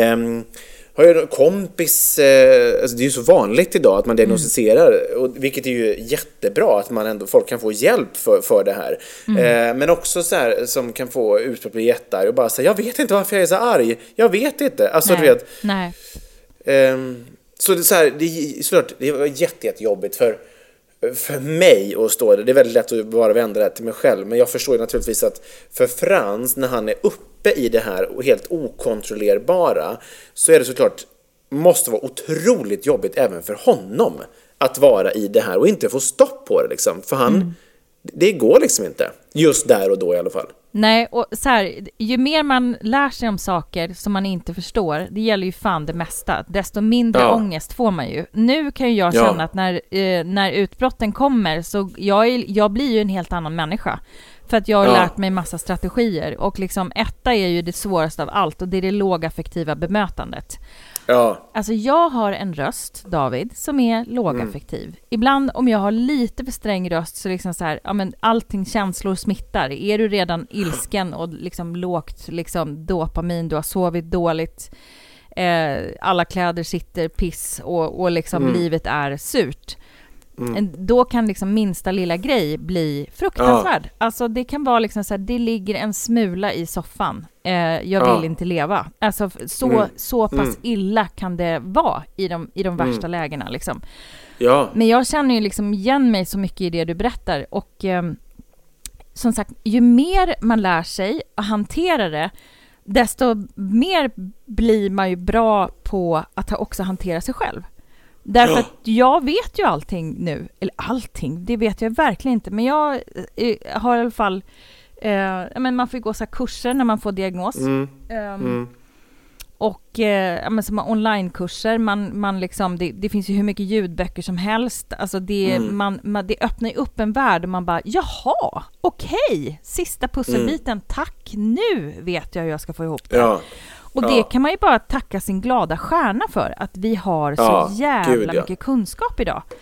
har ju en kompis, alltså det är ju så vanligt idag att man diagnostiserar, och vilket är ju jättebra att man ändå, folk kan få hjälp för det här. Men också så här, som kan få utbrott bli jättearg och bara säga, jag vet inte varför jag är så arg, jag vet inte, alltså du vet. Nej. Så det är så här, det var jättejobbigt för mig att stå där. Det är väldigt lätt att bara vända det till mig själv, men jag förstår naturligtvis att för Frans, när han är uppe i det här och helt okontrollerbara, så är det såklart, måste vara otroligt jobbigt även för honom att vara i det här och inte få stopp på det liksom, för han det går liksom inte just där och då i alla fall. Nej, och så här, ju mer man lär sig om saker som man inte förstår, det gäller ju fan det mesta, desto mindre ångest får man ju. Nu kan ju jag känna att när utbrotten kommer, så jag blir ju en helt annan människa. För att jag har lärt mig massa strategier, och liksom etta är ju det svåraste av allt, och det är det lågaffektiva bemötandet. Ja. Alltså jag har en röst, David, som är lågaffektiv. Ibland om jag har lite för sträng röst, så liksom så här, ja men allting, känslor smittar. Är du redan ilsken och liksom lågt liksom dopamin, du har sovit dåligt, alla kläder sitter piss och liksom livet är surt. Då kan liksom minsta lilla grej bli fruktansvärd. Alltså det kan vara liksom så här, det ligger en smula i soffan. Jag vill inte leva. Alltså så pass illa kan det vara i de värsta lägena liksom. Ja. Men jag känner ju liksom igen mig så mycket i det du berättar, och som sagt, ju mer man lär sig att hantera det, desto mer blir man ju bra på att också hantera sig själv. Därför att jag vet ju allting nu. Eller allting, det vet jag verkligen inte. Men jag har i alla fall men man får gå så här kurser när man får diagnos. Och som onlinekurser, man liksom, det finns ju hur mycket ljudböcker som helst. Alltså det öppnar ju upp en värld, och man bara, jaha, okej, sista pusselbiten, tack, nu vet jag hur jag ska få ihop det. Ja. Och det kan man ju bara tacka sin glada stjärna för, att vi har så jävla mycket kunskap idag.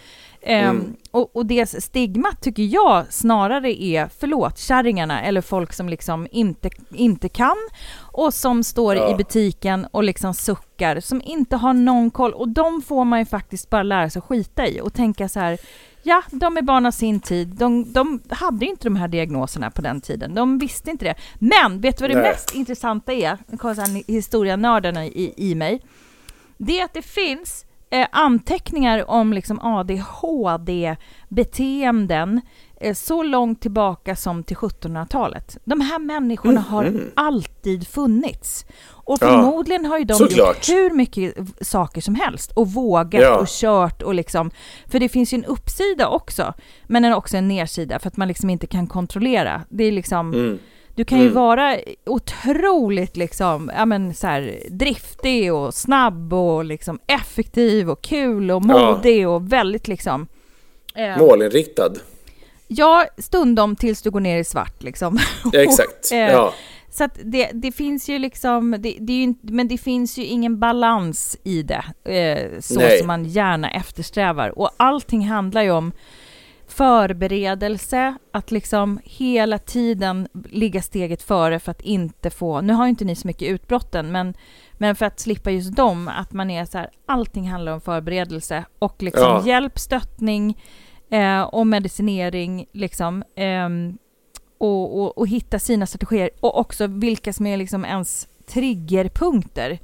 Och det stigmat tycker jag snarare är, förlåt, kärringarna eller folk som liksom inte kan och som står i butiken och liksom suckar, som inte har någon koll, och de får man ju faktiskt bara lära sig skita i och tänka så här: ja, de är barn av sin tid. De hade inte de här diagnoserna på den tiden. De visste inte det. Men vet du vad det mest intressanta är? Historianördarna i mig. Det är att det finns anteckningar om liksom ADHD-beteenden så långt tillbaka som till 1700-talet. De här människorna har alltid funnits. Och förmodligen har ju de gjort hur mycket saker som helst och vågat och kört och liksom, för det finns ju en uppsida också, men en också en nedsida för att man liksom inte kan kontrollera. Det är liksom du kan ju vara otroligt liksom, ja men så här driftig och snabb och liksom effektiv och kul och modig och väldigt liksom målinriktad. Ja, stundom tills du går ner i svart liksom. Ja, exakt. Så att det finns ju liksom men det finns ju ingen balans i det som man gärna eftersträvar, och allting handlar ju om förberedelse, att liksom hela tiden ligga steget före för att inte få, nu har ju inte ni så mycket utbrotten, men för att slippa just dem, att man är så här, allting handlar om förberedelse och liksom hjälp, stöttning och medicinering liksom, och hitta sina strategier och också vilka som är liksom ens triggerpunkter.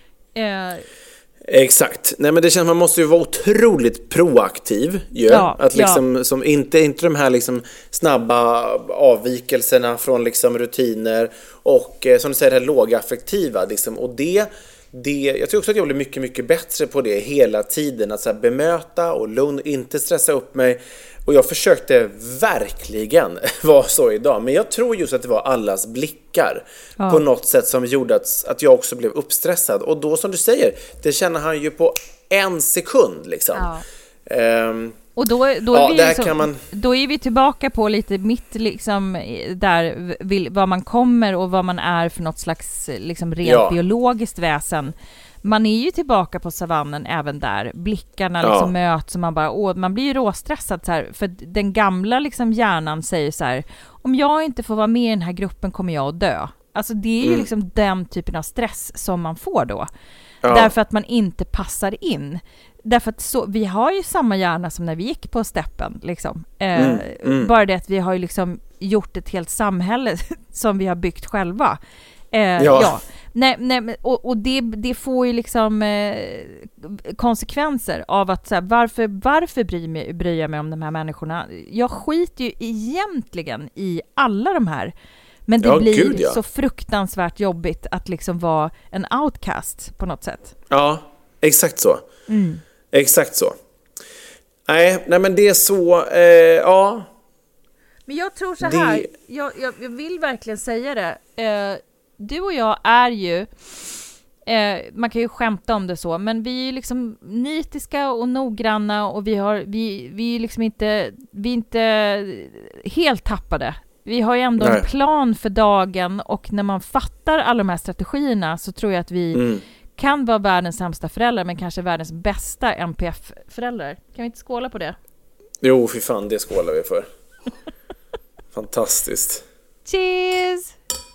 Exakt. Nej, men det känns, man måste ju vara otroligt proaktiv ju. Att liksom, som inte de här liksom snabba avvikelserna från liksom rutiner och som du säger, det här lågaffektiva liksom. Och det jag tror också att jag blir mycket, mycket bättre på det hela tiden, att så här bemöta och inte stressa upp mig. Och jag försökte verkligen vara så idag, men jag tror just att det var allas blickar på något sätt som gjorde att jag också blev uppstressad. Och då, som du säger, det känner han ju på en sekund liksom. Och då är vi tillbaka på lite mitt liksom där vad man kommer och vad man är för något slags liksom rent biologiskt väsen. Man är ju tillbaka på savannen även där. Blickarna liksom möts och man blir ju råstressad så här, för den gamla liksom hjärnan säger så här: om jag inte får vara med i den här gruppen kommer jag att dö. Alltså det är ju liksom den typen av stress som man får då. Därför att man inte passar in. Därför att vi har ju samma hjärna som när vi gick på steppen liksom. Bara det att vi har ju liksom gjort ett helt samhälle som vi har byggt själva. Nej, och det får ju liksom konsekvenser av att så här, varför bryr jag mig om de här människorna? Jag skiter ju egentligen i alla de här, men det blir så fruktansvärt jobbigt att liksom vara en outcast på något sätt. Ja, exakt så. Exakt så. Nej, men det är så Men jag tror så här, jag vill verkligen säga det. Du och jag är ju, man kan ju skämta om det så, men vi är liksom nitiska och noggranna, och vi är liksom inte helt tappade. Vi har ju ändå en plan för dagen, och när man fattar alla de här strategierna så tror jag att vi kan vara världens sämsta föräldrar, men kanske världens bästa NPF-föräldrar. Kan vi inte skåla på det? Jo, fy fan, det skålar vi för. Fantastiskt. Cheers!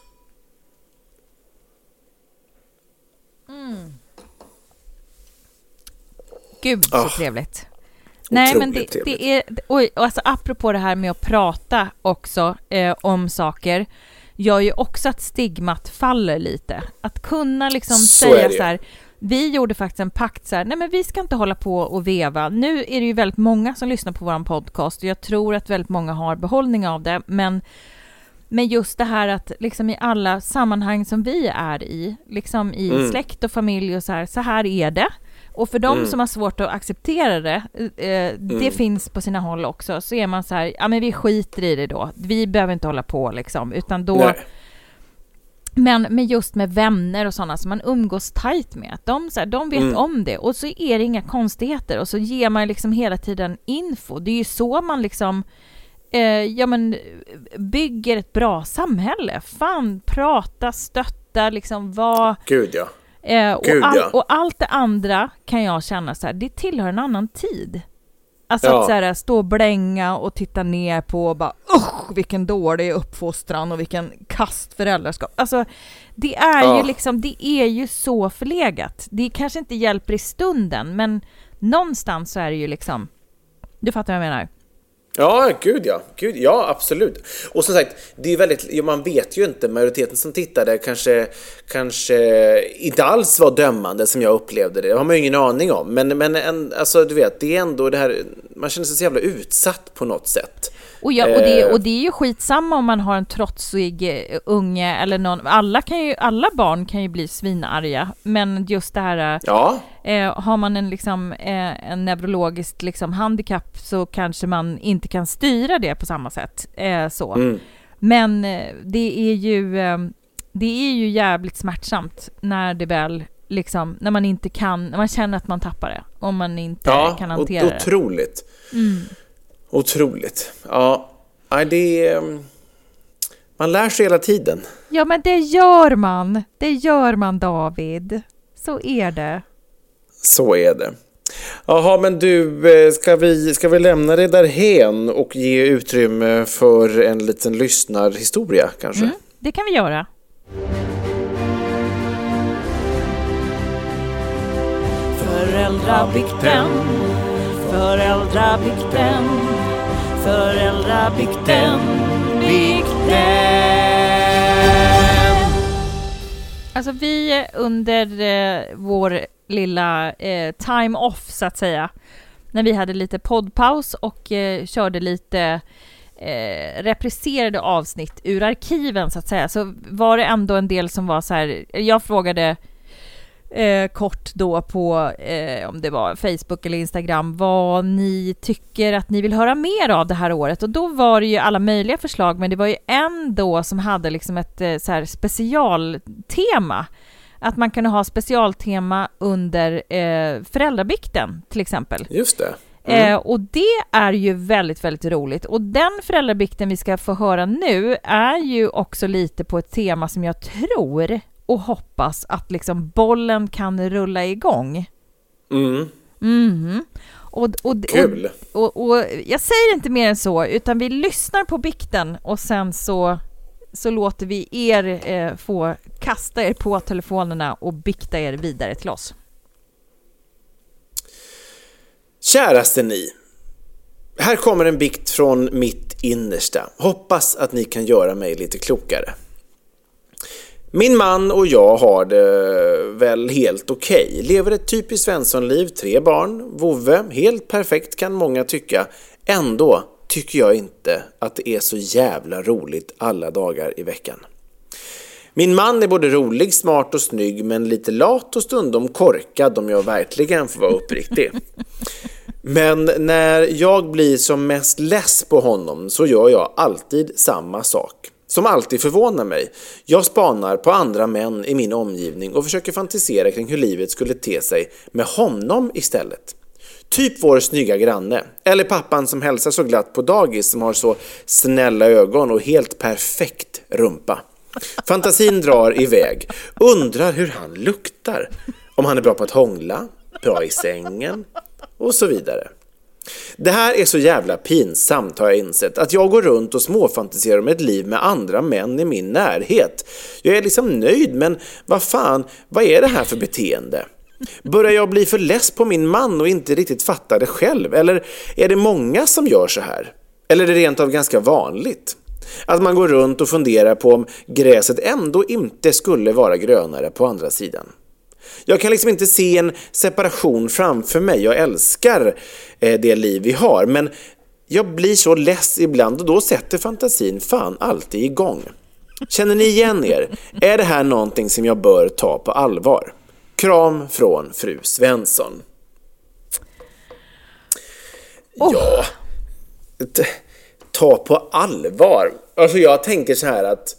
Gud, så trevligt. Nej, men det är... Oj, alltså apropå det här med att prata också om saker, gör ju också att stigmat faller lite. Att kunna liksom säga så här... Vi gjorde faktiskt en pakt så här: nej men vi ska inte hålla på och veva. Nu är det ju väldigt många som lyssnar på våran podcast, och jag tror att väldigt många har behållning av det, men just det här att liksom i alla sammanhang som vi är i, liksom i släkt och familj och så här är det. Och för de som har svårt att acceptera det, det finns på sina håll också, så är man så här: ja men vi skiter i det då. Vi behöver inte hålla på liksom, utan då... Nej. Men just med vänner och sådana som man umgås tajt med, att de vet om det, och så är det inga konstigheter, och så ger man liksom hela tiden info. Det är ju så man liksom bygger ett bra samhälle. Fan, prata, stötta, liksom vad... Gud ja. Och allt det andra kan jag känna så här, det tillhör en annan tid. Alltså att så här, stå och blänga och titta ner på och bara vilken dålig uppfostran och vilken kast föräldraskap. Alltså det är ju liksom, det är ju så förlegat. Det kanske inte hjälper i stunden, men någonstans så är det ju liksom, du fattar vad jag menar. Ja, gud ja, absolut. Och som sagt, det är väldigt, man vet ju inte, majoriteten som tittade kanske inte alls var dömande som jag upplevde det. Det har man ju ingen aning om. Men alltså du vet, det är ändå det här, man känner sig så jävla utsatt på något sätt. Och det är ju skitsamma om man har en trotsig unge eller någon. Alla barn kan ju bli svinarga, men just det här har man en neurologiskt handikapp så kanske man inte kan styra det på samma sätt så. Men det är ju jävligt smärtsamt när det väl när man inte kan, när man känner att man tappar det, om man inte kan hantera det. Otroligt. Otroligt. Ja, det man lär sig hela tiden. Ja, men det gör man. Det gör man, David. Så är det. Så är det. Jaha, men du, ska vi lämna det därhen och ge utrymme för en liten lyssnarhistoria kanske? Det kan vi göra. Föräldrabikten, föräldrabikten, föräldrabikten, bikten. Alltså vi under vår lilla time off så att säga, när vi hade lite poddpaus och körde lite repriserade avsnitt ur arkiven så att säga, så var det ändå en del som var så här, jag frågade kort då på om det var Facebook eller Instagram vad ni tycker att ni vill höra mer av det här året, och då var det ju alla möjliga förslag, men det var ju en då som hade liksom ett så här specialtema, att man kunde ha specialtema under föräldrabikten till exempel. Just det. Och det är ju väldigt, väldigt roligt. Och den föräldrabikten vi ska få höra nu är ju också lite på ett tema som jag tror och hoppas att bollen kan rulla igång. Kul. Och jag säger inte mer än så, utan vi lyssnar på bikten och sen så låter vi er få kasta er på telefonerna och bikta er vidare till oss. Käraste ni, här kommer en bikt från mitt innersta. Hoppas att ni kan göra mig lite klokare. Min man och jag har det väl helt okej. Lever ett typiskt Svenssonliv, 3 barn, vovve, helt perfekt kan många tycka. Ändå tycker jag inte att det är så jävla roligt alla dagar i veckan. Min man är både rolig, smart och snygg, men lite lat och stundom korkad om jag verkligen får vara uppriktig. Men när jag blir som mest less på honom så gör jag alltid samma sak. Som alltid förvånar mig. Jag spanar på andra män i min omgivning och försöker fantisera kring hur livet skulle te sig med honom istället. Typ vår snygga granne. Eller pappan som hälsar så glatt på dagis, som har så snälla ögon och helt perfekt rumpa. Fantasin drar iväg. Undrar hur han luktar. Om han är bra på att hångla, bra i sängen och så vidare. Det här är så jävla pinsamt, har jag insett, att jag går runt och småfantiserar om ett liv med andra män i min närhet. Jag är nöjd, men vad är det här för beteende? Börjar jag bli för less på min man och inte riktigt fattar det själv? Eller är det många som gör så här? Eller är det rent av ganska vanligt? Att man går runt och funderar på om gräset ändå inte skulle vara grönare på andra sidan. Jag kan inte se en separation framför mig. Jag älskar det liv vi har, men jag blir så less ibland och då sätter fantasin fan alltid igång. Känner ni igen er? Är det här någonting som jag bör ta på allvar? Kram från fru Svensson. Ja, ta på allvar. Alltså jag tänker så här att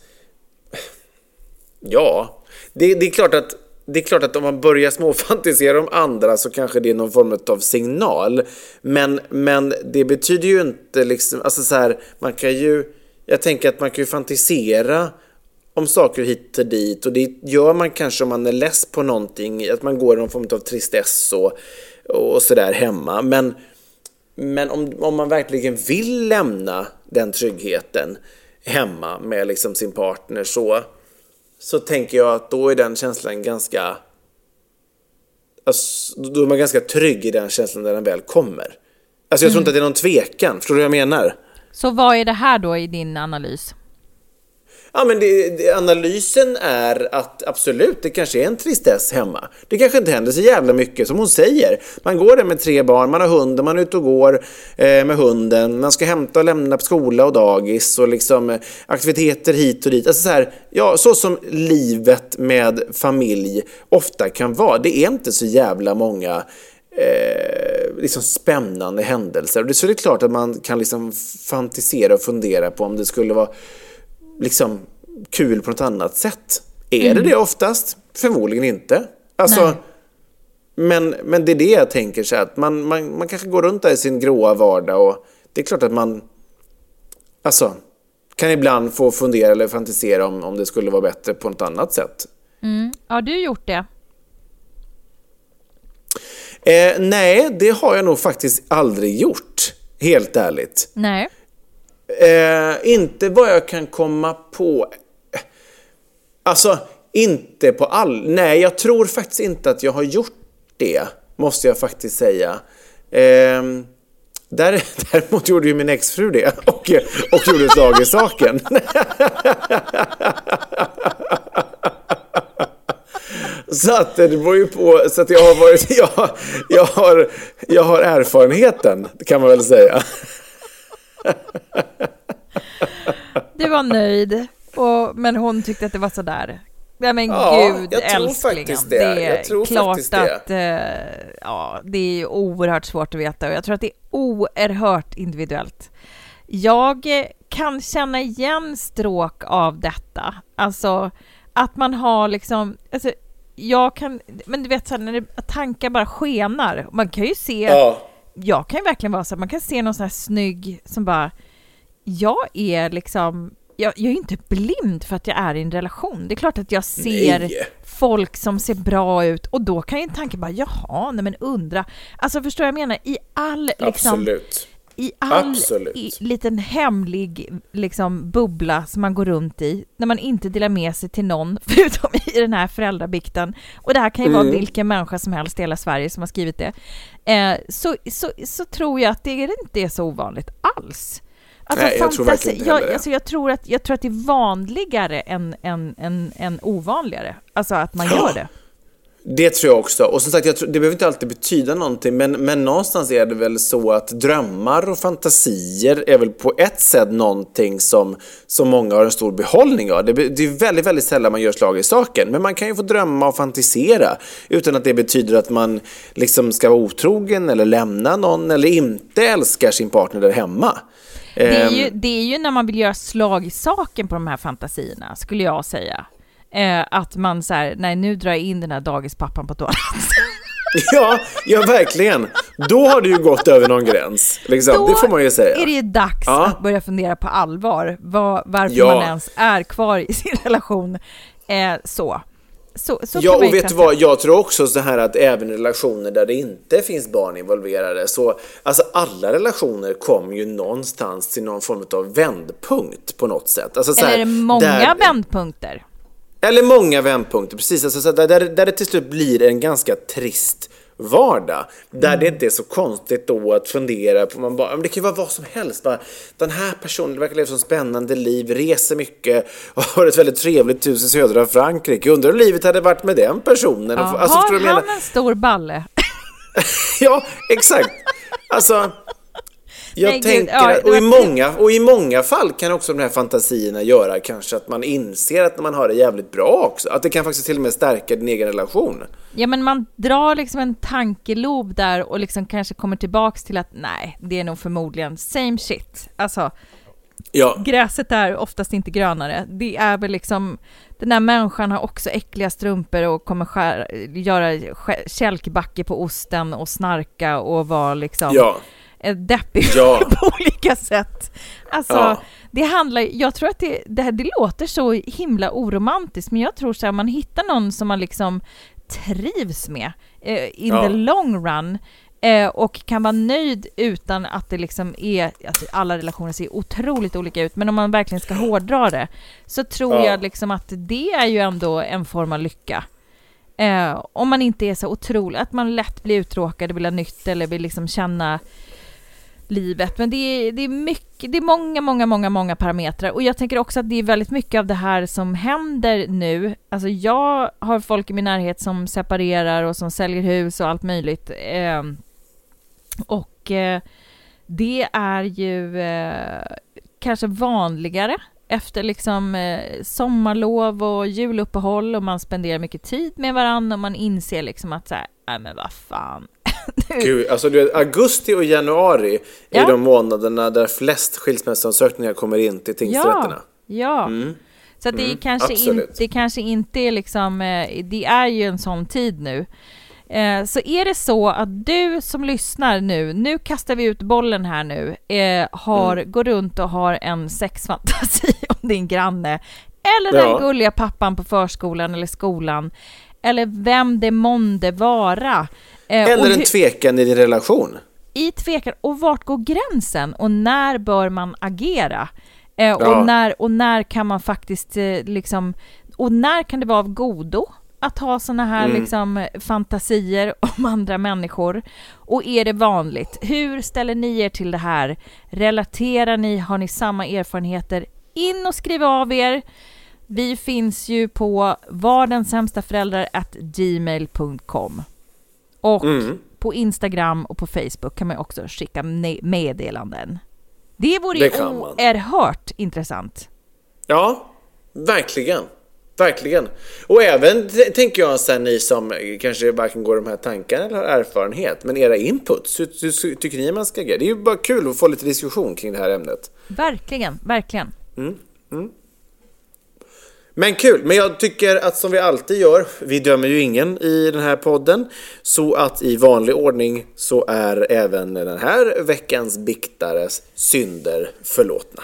det är klart att om man börjar småfantisera om andra så kanske det är någon form av signal, men det betyder ju inte jag tänker att man kan ju fantisera om saker hit och dit, och det gör man kanske om man är less på någonting, att man går i någon form av tristess och så där hemma, men Men om man verkligen vill lämna den tryggheten hemma med liksom sin partner, så tänker jag att då är den känslan ganska... Alltså, då är man ganska trygg i den känslan när den väl kommer. Alltså jag tror inte att det är någon tvekan. Förstår du vad jag menar? Så vad är det här då i din analys? Ja, men analysen är att absolut, det kanske är en tristess hemma. Det kanske inte händer så jävla mycket, som hon säger. Man går där med 3 barn, man har hunden, man är ute och går med hunden. Man ska hämta och lämna på skola och dagis och liksom aktiviteter hit och dit. Alltså så här, ja, så som livet med familj ofta kan vara. Det är inte så jävla många liksom spännande händelser. Och så är det klart att man kan liksom fantisera och fundera på om det skulle vara liksom kul på något annat sätt. Är det oftast? Förmodligen inte. Alltså, men det är det jag tänker så att man kanske går runt där i sin gråa vardag, och det är klart att man alltså kan ibland få fundera eller fantisera om det skulle vara bättre på något annat sätt. Har du gjort det? Nej, det har jag nog faktiskt aldrig gjort. Helt ärligt. Nej. Inte vad jag kan komma på. Alltså, inte på all... Nej, jag tror faktiskt inte att jag har gjort det. Måste jag faktiskt säga. Däremot gjorde ju min exfru det. Och gjorde slag i saken. Så att det var ju på... Så att jag har varit... Jag har erfarenheten, kan man väl säga. Du var nöjd, men hon tyckte att det var sådär. Ja, men gud, jag tror älsklingen. faktiskt det. Det är klart att ja, det är oerhört svårt att veta, och jag tror att det är oerhört individuellt. Jag kan känna igen stråk av detta. Alltså att man har liksom, alltså men du vet så här, när tankar bara skenar. Man kan ju se, jag kan ju verkligen vara så här, man kan se någon sån här snygg som bara, jag är liksom, jag är ju inte blind för att jag är i en relation. Det är klart att jag ser folk som ser bra ut, och då kan ju en tanke bara, jaha, nej men undra. Alltså förstår jag menar, i all liksom, absolut. I all liten hemlig liksom bubbla som man går runt i, när man inte delar med sig till någon förutom i den här föräldrabikten, och det här kan ju vara vilken människa som helst i hela Sverige som har skrivit det, så tror jag att det inte är så ovanligt alls. Alltså, nej, jag tror verkligen inte det. Jag tror att det är vanligare än ovanligare. Alltså att man gör det. Det tror jag också. Och som sagt, det behöver inte alltid betyda någonting, men någonstans är det väl så att drömmar och fantasier är väl på ett sätt någonting som många har en stor behållning av. Det är väldigt, väldigt sällan man gör slag i saken, men man kan ju få drömma och fantisera utan att det betyder att man liksom ska vara otrogen eller lämna någon eller inte älskar sin partner där hemma. Det är ju när man vill göra slag i saken på de här fantasierna, skulle jag säga. Att man så här, nej, nu drar jag in den här dagispappan på toaletten. Ja, verkligen. Då har du ju gått över någon gräns. Liksom. Det får man ju säga. Är det dags att börja fundera på allvar varför man ens är kvar i sin relation. Så ja, och vet du vad, jag tror också så här att även relationer där det inte finns barn involverade, så alltså alla relationer kommer ju någonstans till någon form av vändpunkt på något sätt. Alltså, så här, eller många vändpunkter. Eller många vändpunkter, precis. Alltså, så där det till slut blir en ganska trist vardag. Där det inte är så konstigt då att fundera på, men det kan ju vara vad som helst. Bara, den här personen verkar leva som spännande liv, reser mycket och har ett väldigt trevligt hus i södra Frankrike. Undrar hur livet hade varit med den personen. Ja, alltså, har han en stor balle? Ja, exakt. Alltså... Jag tänker, och i många fall kan också de här fantasierna göra kanske att man inser att man har det jävligt bra också. Att det kan faktiskt till och med stärka din egen relation. Ja, men man drar liksom en tankelob där och liksom kanske kommer tillbaks till att nej, det är nog förmodligen same shit. Alltså, gräset är oftast inte grönare. Det är väl liksom, den här människan har också äckliga strumpor och kommer göra kälkbacke på osten och snarka och vara liksom... deppig på olika sätt. Alltså, det handlar, jag tror att det låter så himla oromantiskt, men jag tror så här, man hittar någon som man liksom trivs med in the long run, och kan vara nöjd utan att det liksom är, alltså alla relationer ser otroligt olika ut, men om man verkligen ska hårdra det så tror jag liksom att det är ju ändå en form av lycka. Om man inte är så otroligt, att man lätt blir uttråkad och vill ha nytt eller vill liksom känna livet, men det är mycket, det är många parametrar, och jag tänker också att det är väldigt mycket av det här som händer nu. Alltså jag har folk i min närhet som separerar och som säljer hus och allt möjligt, och det är ju kanske vanligare efter liksom sommarlov och juluppehåll, och man spenderar mycket tid med varandra och man inser liksom att så här, nej men vad fan. Gud, alltså du vet, augusti och januari är de månaderna där flest skilsmässoansökningar kommer in till tingsrätterna. Ja. Så att det kanske inte är liksom, det är ju en sån tid nu. Så är det så att du som lyssnar nu kastar vi ut bollen här nu, går runt och har en sexfantasi om din granne eller den gulliga pappan på förskolan eller skolan eller vem det månde vara. Eller en tvekan i din relation. I tvekan, och vart går gränsen och när bör man agera? Och när kan man faktiskt liksom, och när kan det vara av godo att ha såna här liksom fantasier om andra människor, och är det vanligt? Hur ställer ni er till det här? Relaterar ni? Har ni samma erfarenheter? In och skriv av er. Vi finns ju på vardensämstaföräldrar@gmail.com, och på Instagram och på Facebook kan man också skicka meddelanden. Det vore ju oerhört intressant. Ja, verkligen. Verkligen. Och även tänker jag sen, ni som kanske varken går de här tankarna eller har erfarenhet, men era inputs, hur tycker ni man ska agera? Det är ju bara kul att få lite diskussion kring det här ämnet. Verkligen. Men kul, men jag tycker att som vi alltid gör, vi dömer ju ingen i den här podden, så att i vanlig ordning så är även den här veckans biktares synder förlåtna.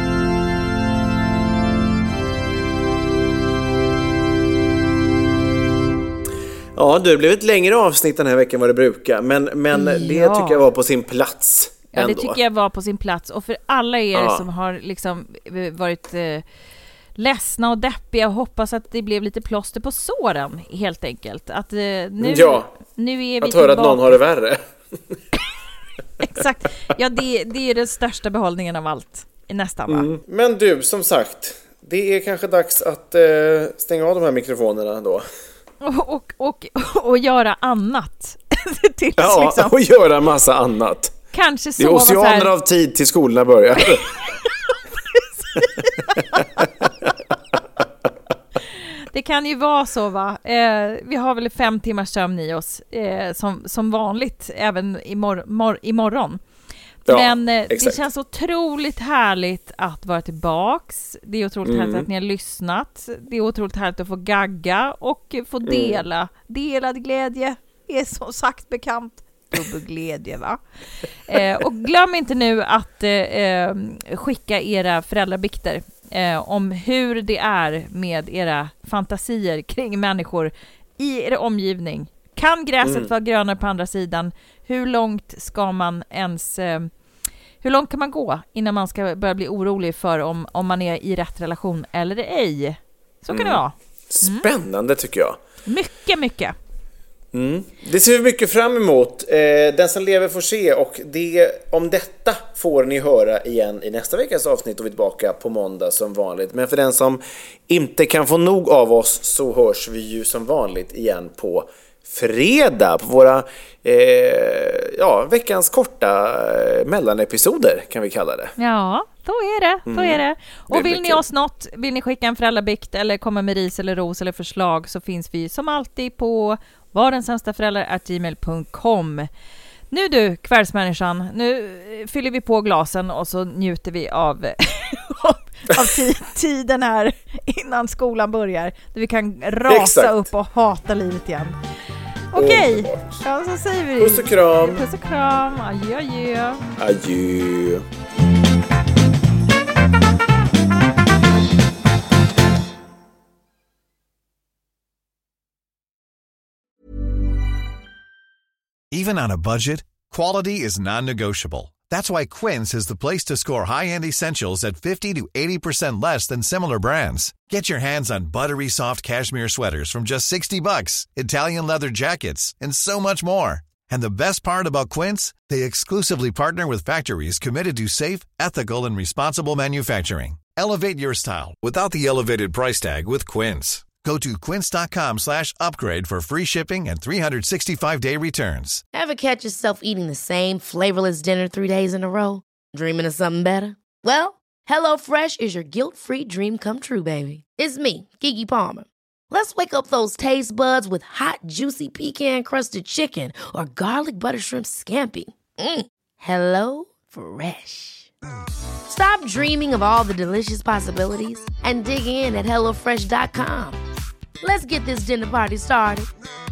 Ja, det blev ett längre avsnitt den här veckan vad det brukar, men det tycker jag var på sin plats. Ja, det tycker jag var på sin plats, och för alla er som har liksom varit ledsna och deppiga och hoppas att det blev lite plåster på såren helt enkelt. Att nu är vi att höra att någon har det värre. Exakt. Ja, det är den största behållningen av allt nästan, va? Men du, som sagt, det är kanske dags att stänga av de här mikrofonerna då. Och göra annat. Liksom. Och göra massa annat. Kanske det är oceaner av tid till skolorna börjar. Det kan ju vara så, va? Vi har väl 5 timmars sömn i oss som vanligt även imorgon. Men det känns otroligt härligt att vara tillbaks. Det är otroligt härligt att ni har lyssnat. Det är otroligt härligt att få gagga och få dela. Delad glädje är som sagt bekant. Dubbelglädje, va? Och glöm inte nu att skicka era föräldrabikter om hur det är med era fantasier kring människor i er omgivning. Kan gräset vara grönare på andra sidan? Hur långt ska man ens... hur långt kan man gå innan man ska börja bli orolig för om man är i rätt relation eller ej? Så kan det vara. Spännande tycker jag. Mycket. Det ser vi mycket fram emot. Den som lever får se, och om detta får ni höra igen i nästa veckas avsnitt, och vi är tillbaka på måndag som vanligt. Men för den som inte kan få nog av oss så hörs vi ju som vanligt igen på fredag på våra veckans korta mellanepisoder kan vi kalla det. Ja, så är det. Och vill ni oss något, vill ni skicka en föräldrabikt eller komma med ris eller ros eller förslag, så finns vi som alltid på vardensämstaföräldrar@gmail.com. Nu du, kvällsmänniskan, nu fyller vi på glasen och så njuter vi av tiden här innan skolan börjar, där vi kan rasa upp och hata livet igen. Okej, ja, så säger vi. Puss och kram. Adjö. Adjö. Even on a budget, quality is non-negotiable. That's why Quince is the place to score high-end essentials at 50 to 80% less than similar brands. Get your hands on buttery soft cashmere sweaters from just $60, Italian leather jackets, and so much more. And the best part about Quince, they exclusively partner with factories committed to safe, ethical, and responsible manufacturing. Elevate your style without the elevated price tag with Quince. Go to quince.com/upgrade for free shipping and 365-day returns. Ever catch yourself eating the same flavorless dinner 3 days in a row? Dreaming of something better? Well, HelloFresh is your guilt-free dream come true, baby. It's me, Keke Palmer. Let's wake up those taste buds with hot, juicy pecan-crusted chicken or garlic butter shrimp scampi. Hello Fresh. Stop dreaming of all the delicious possibilities and dig in at HelloFresh.com. Let's get this dinner party started.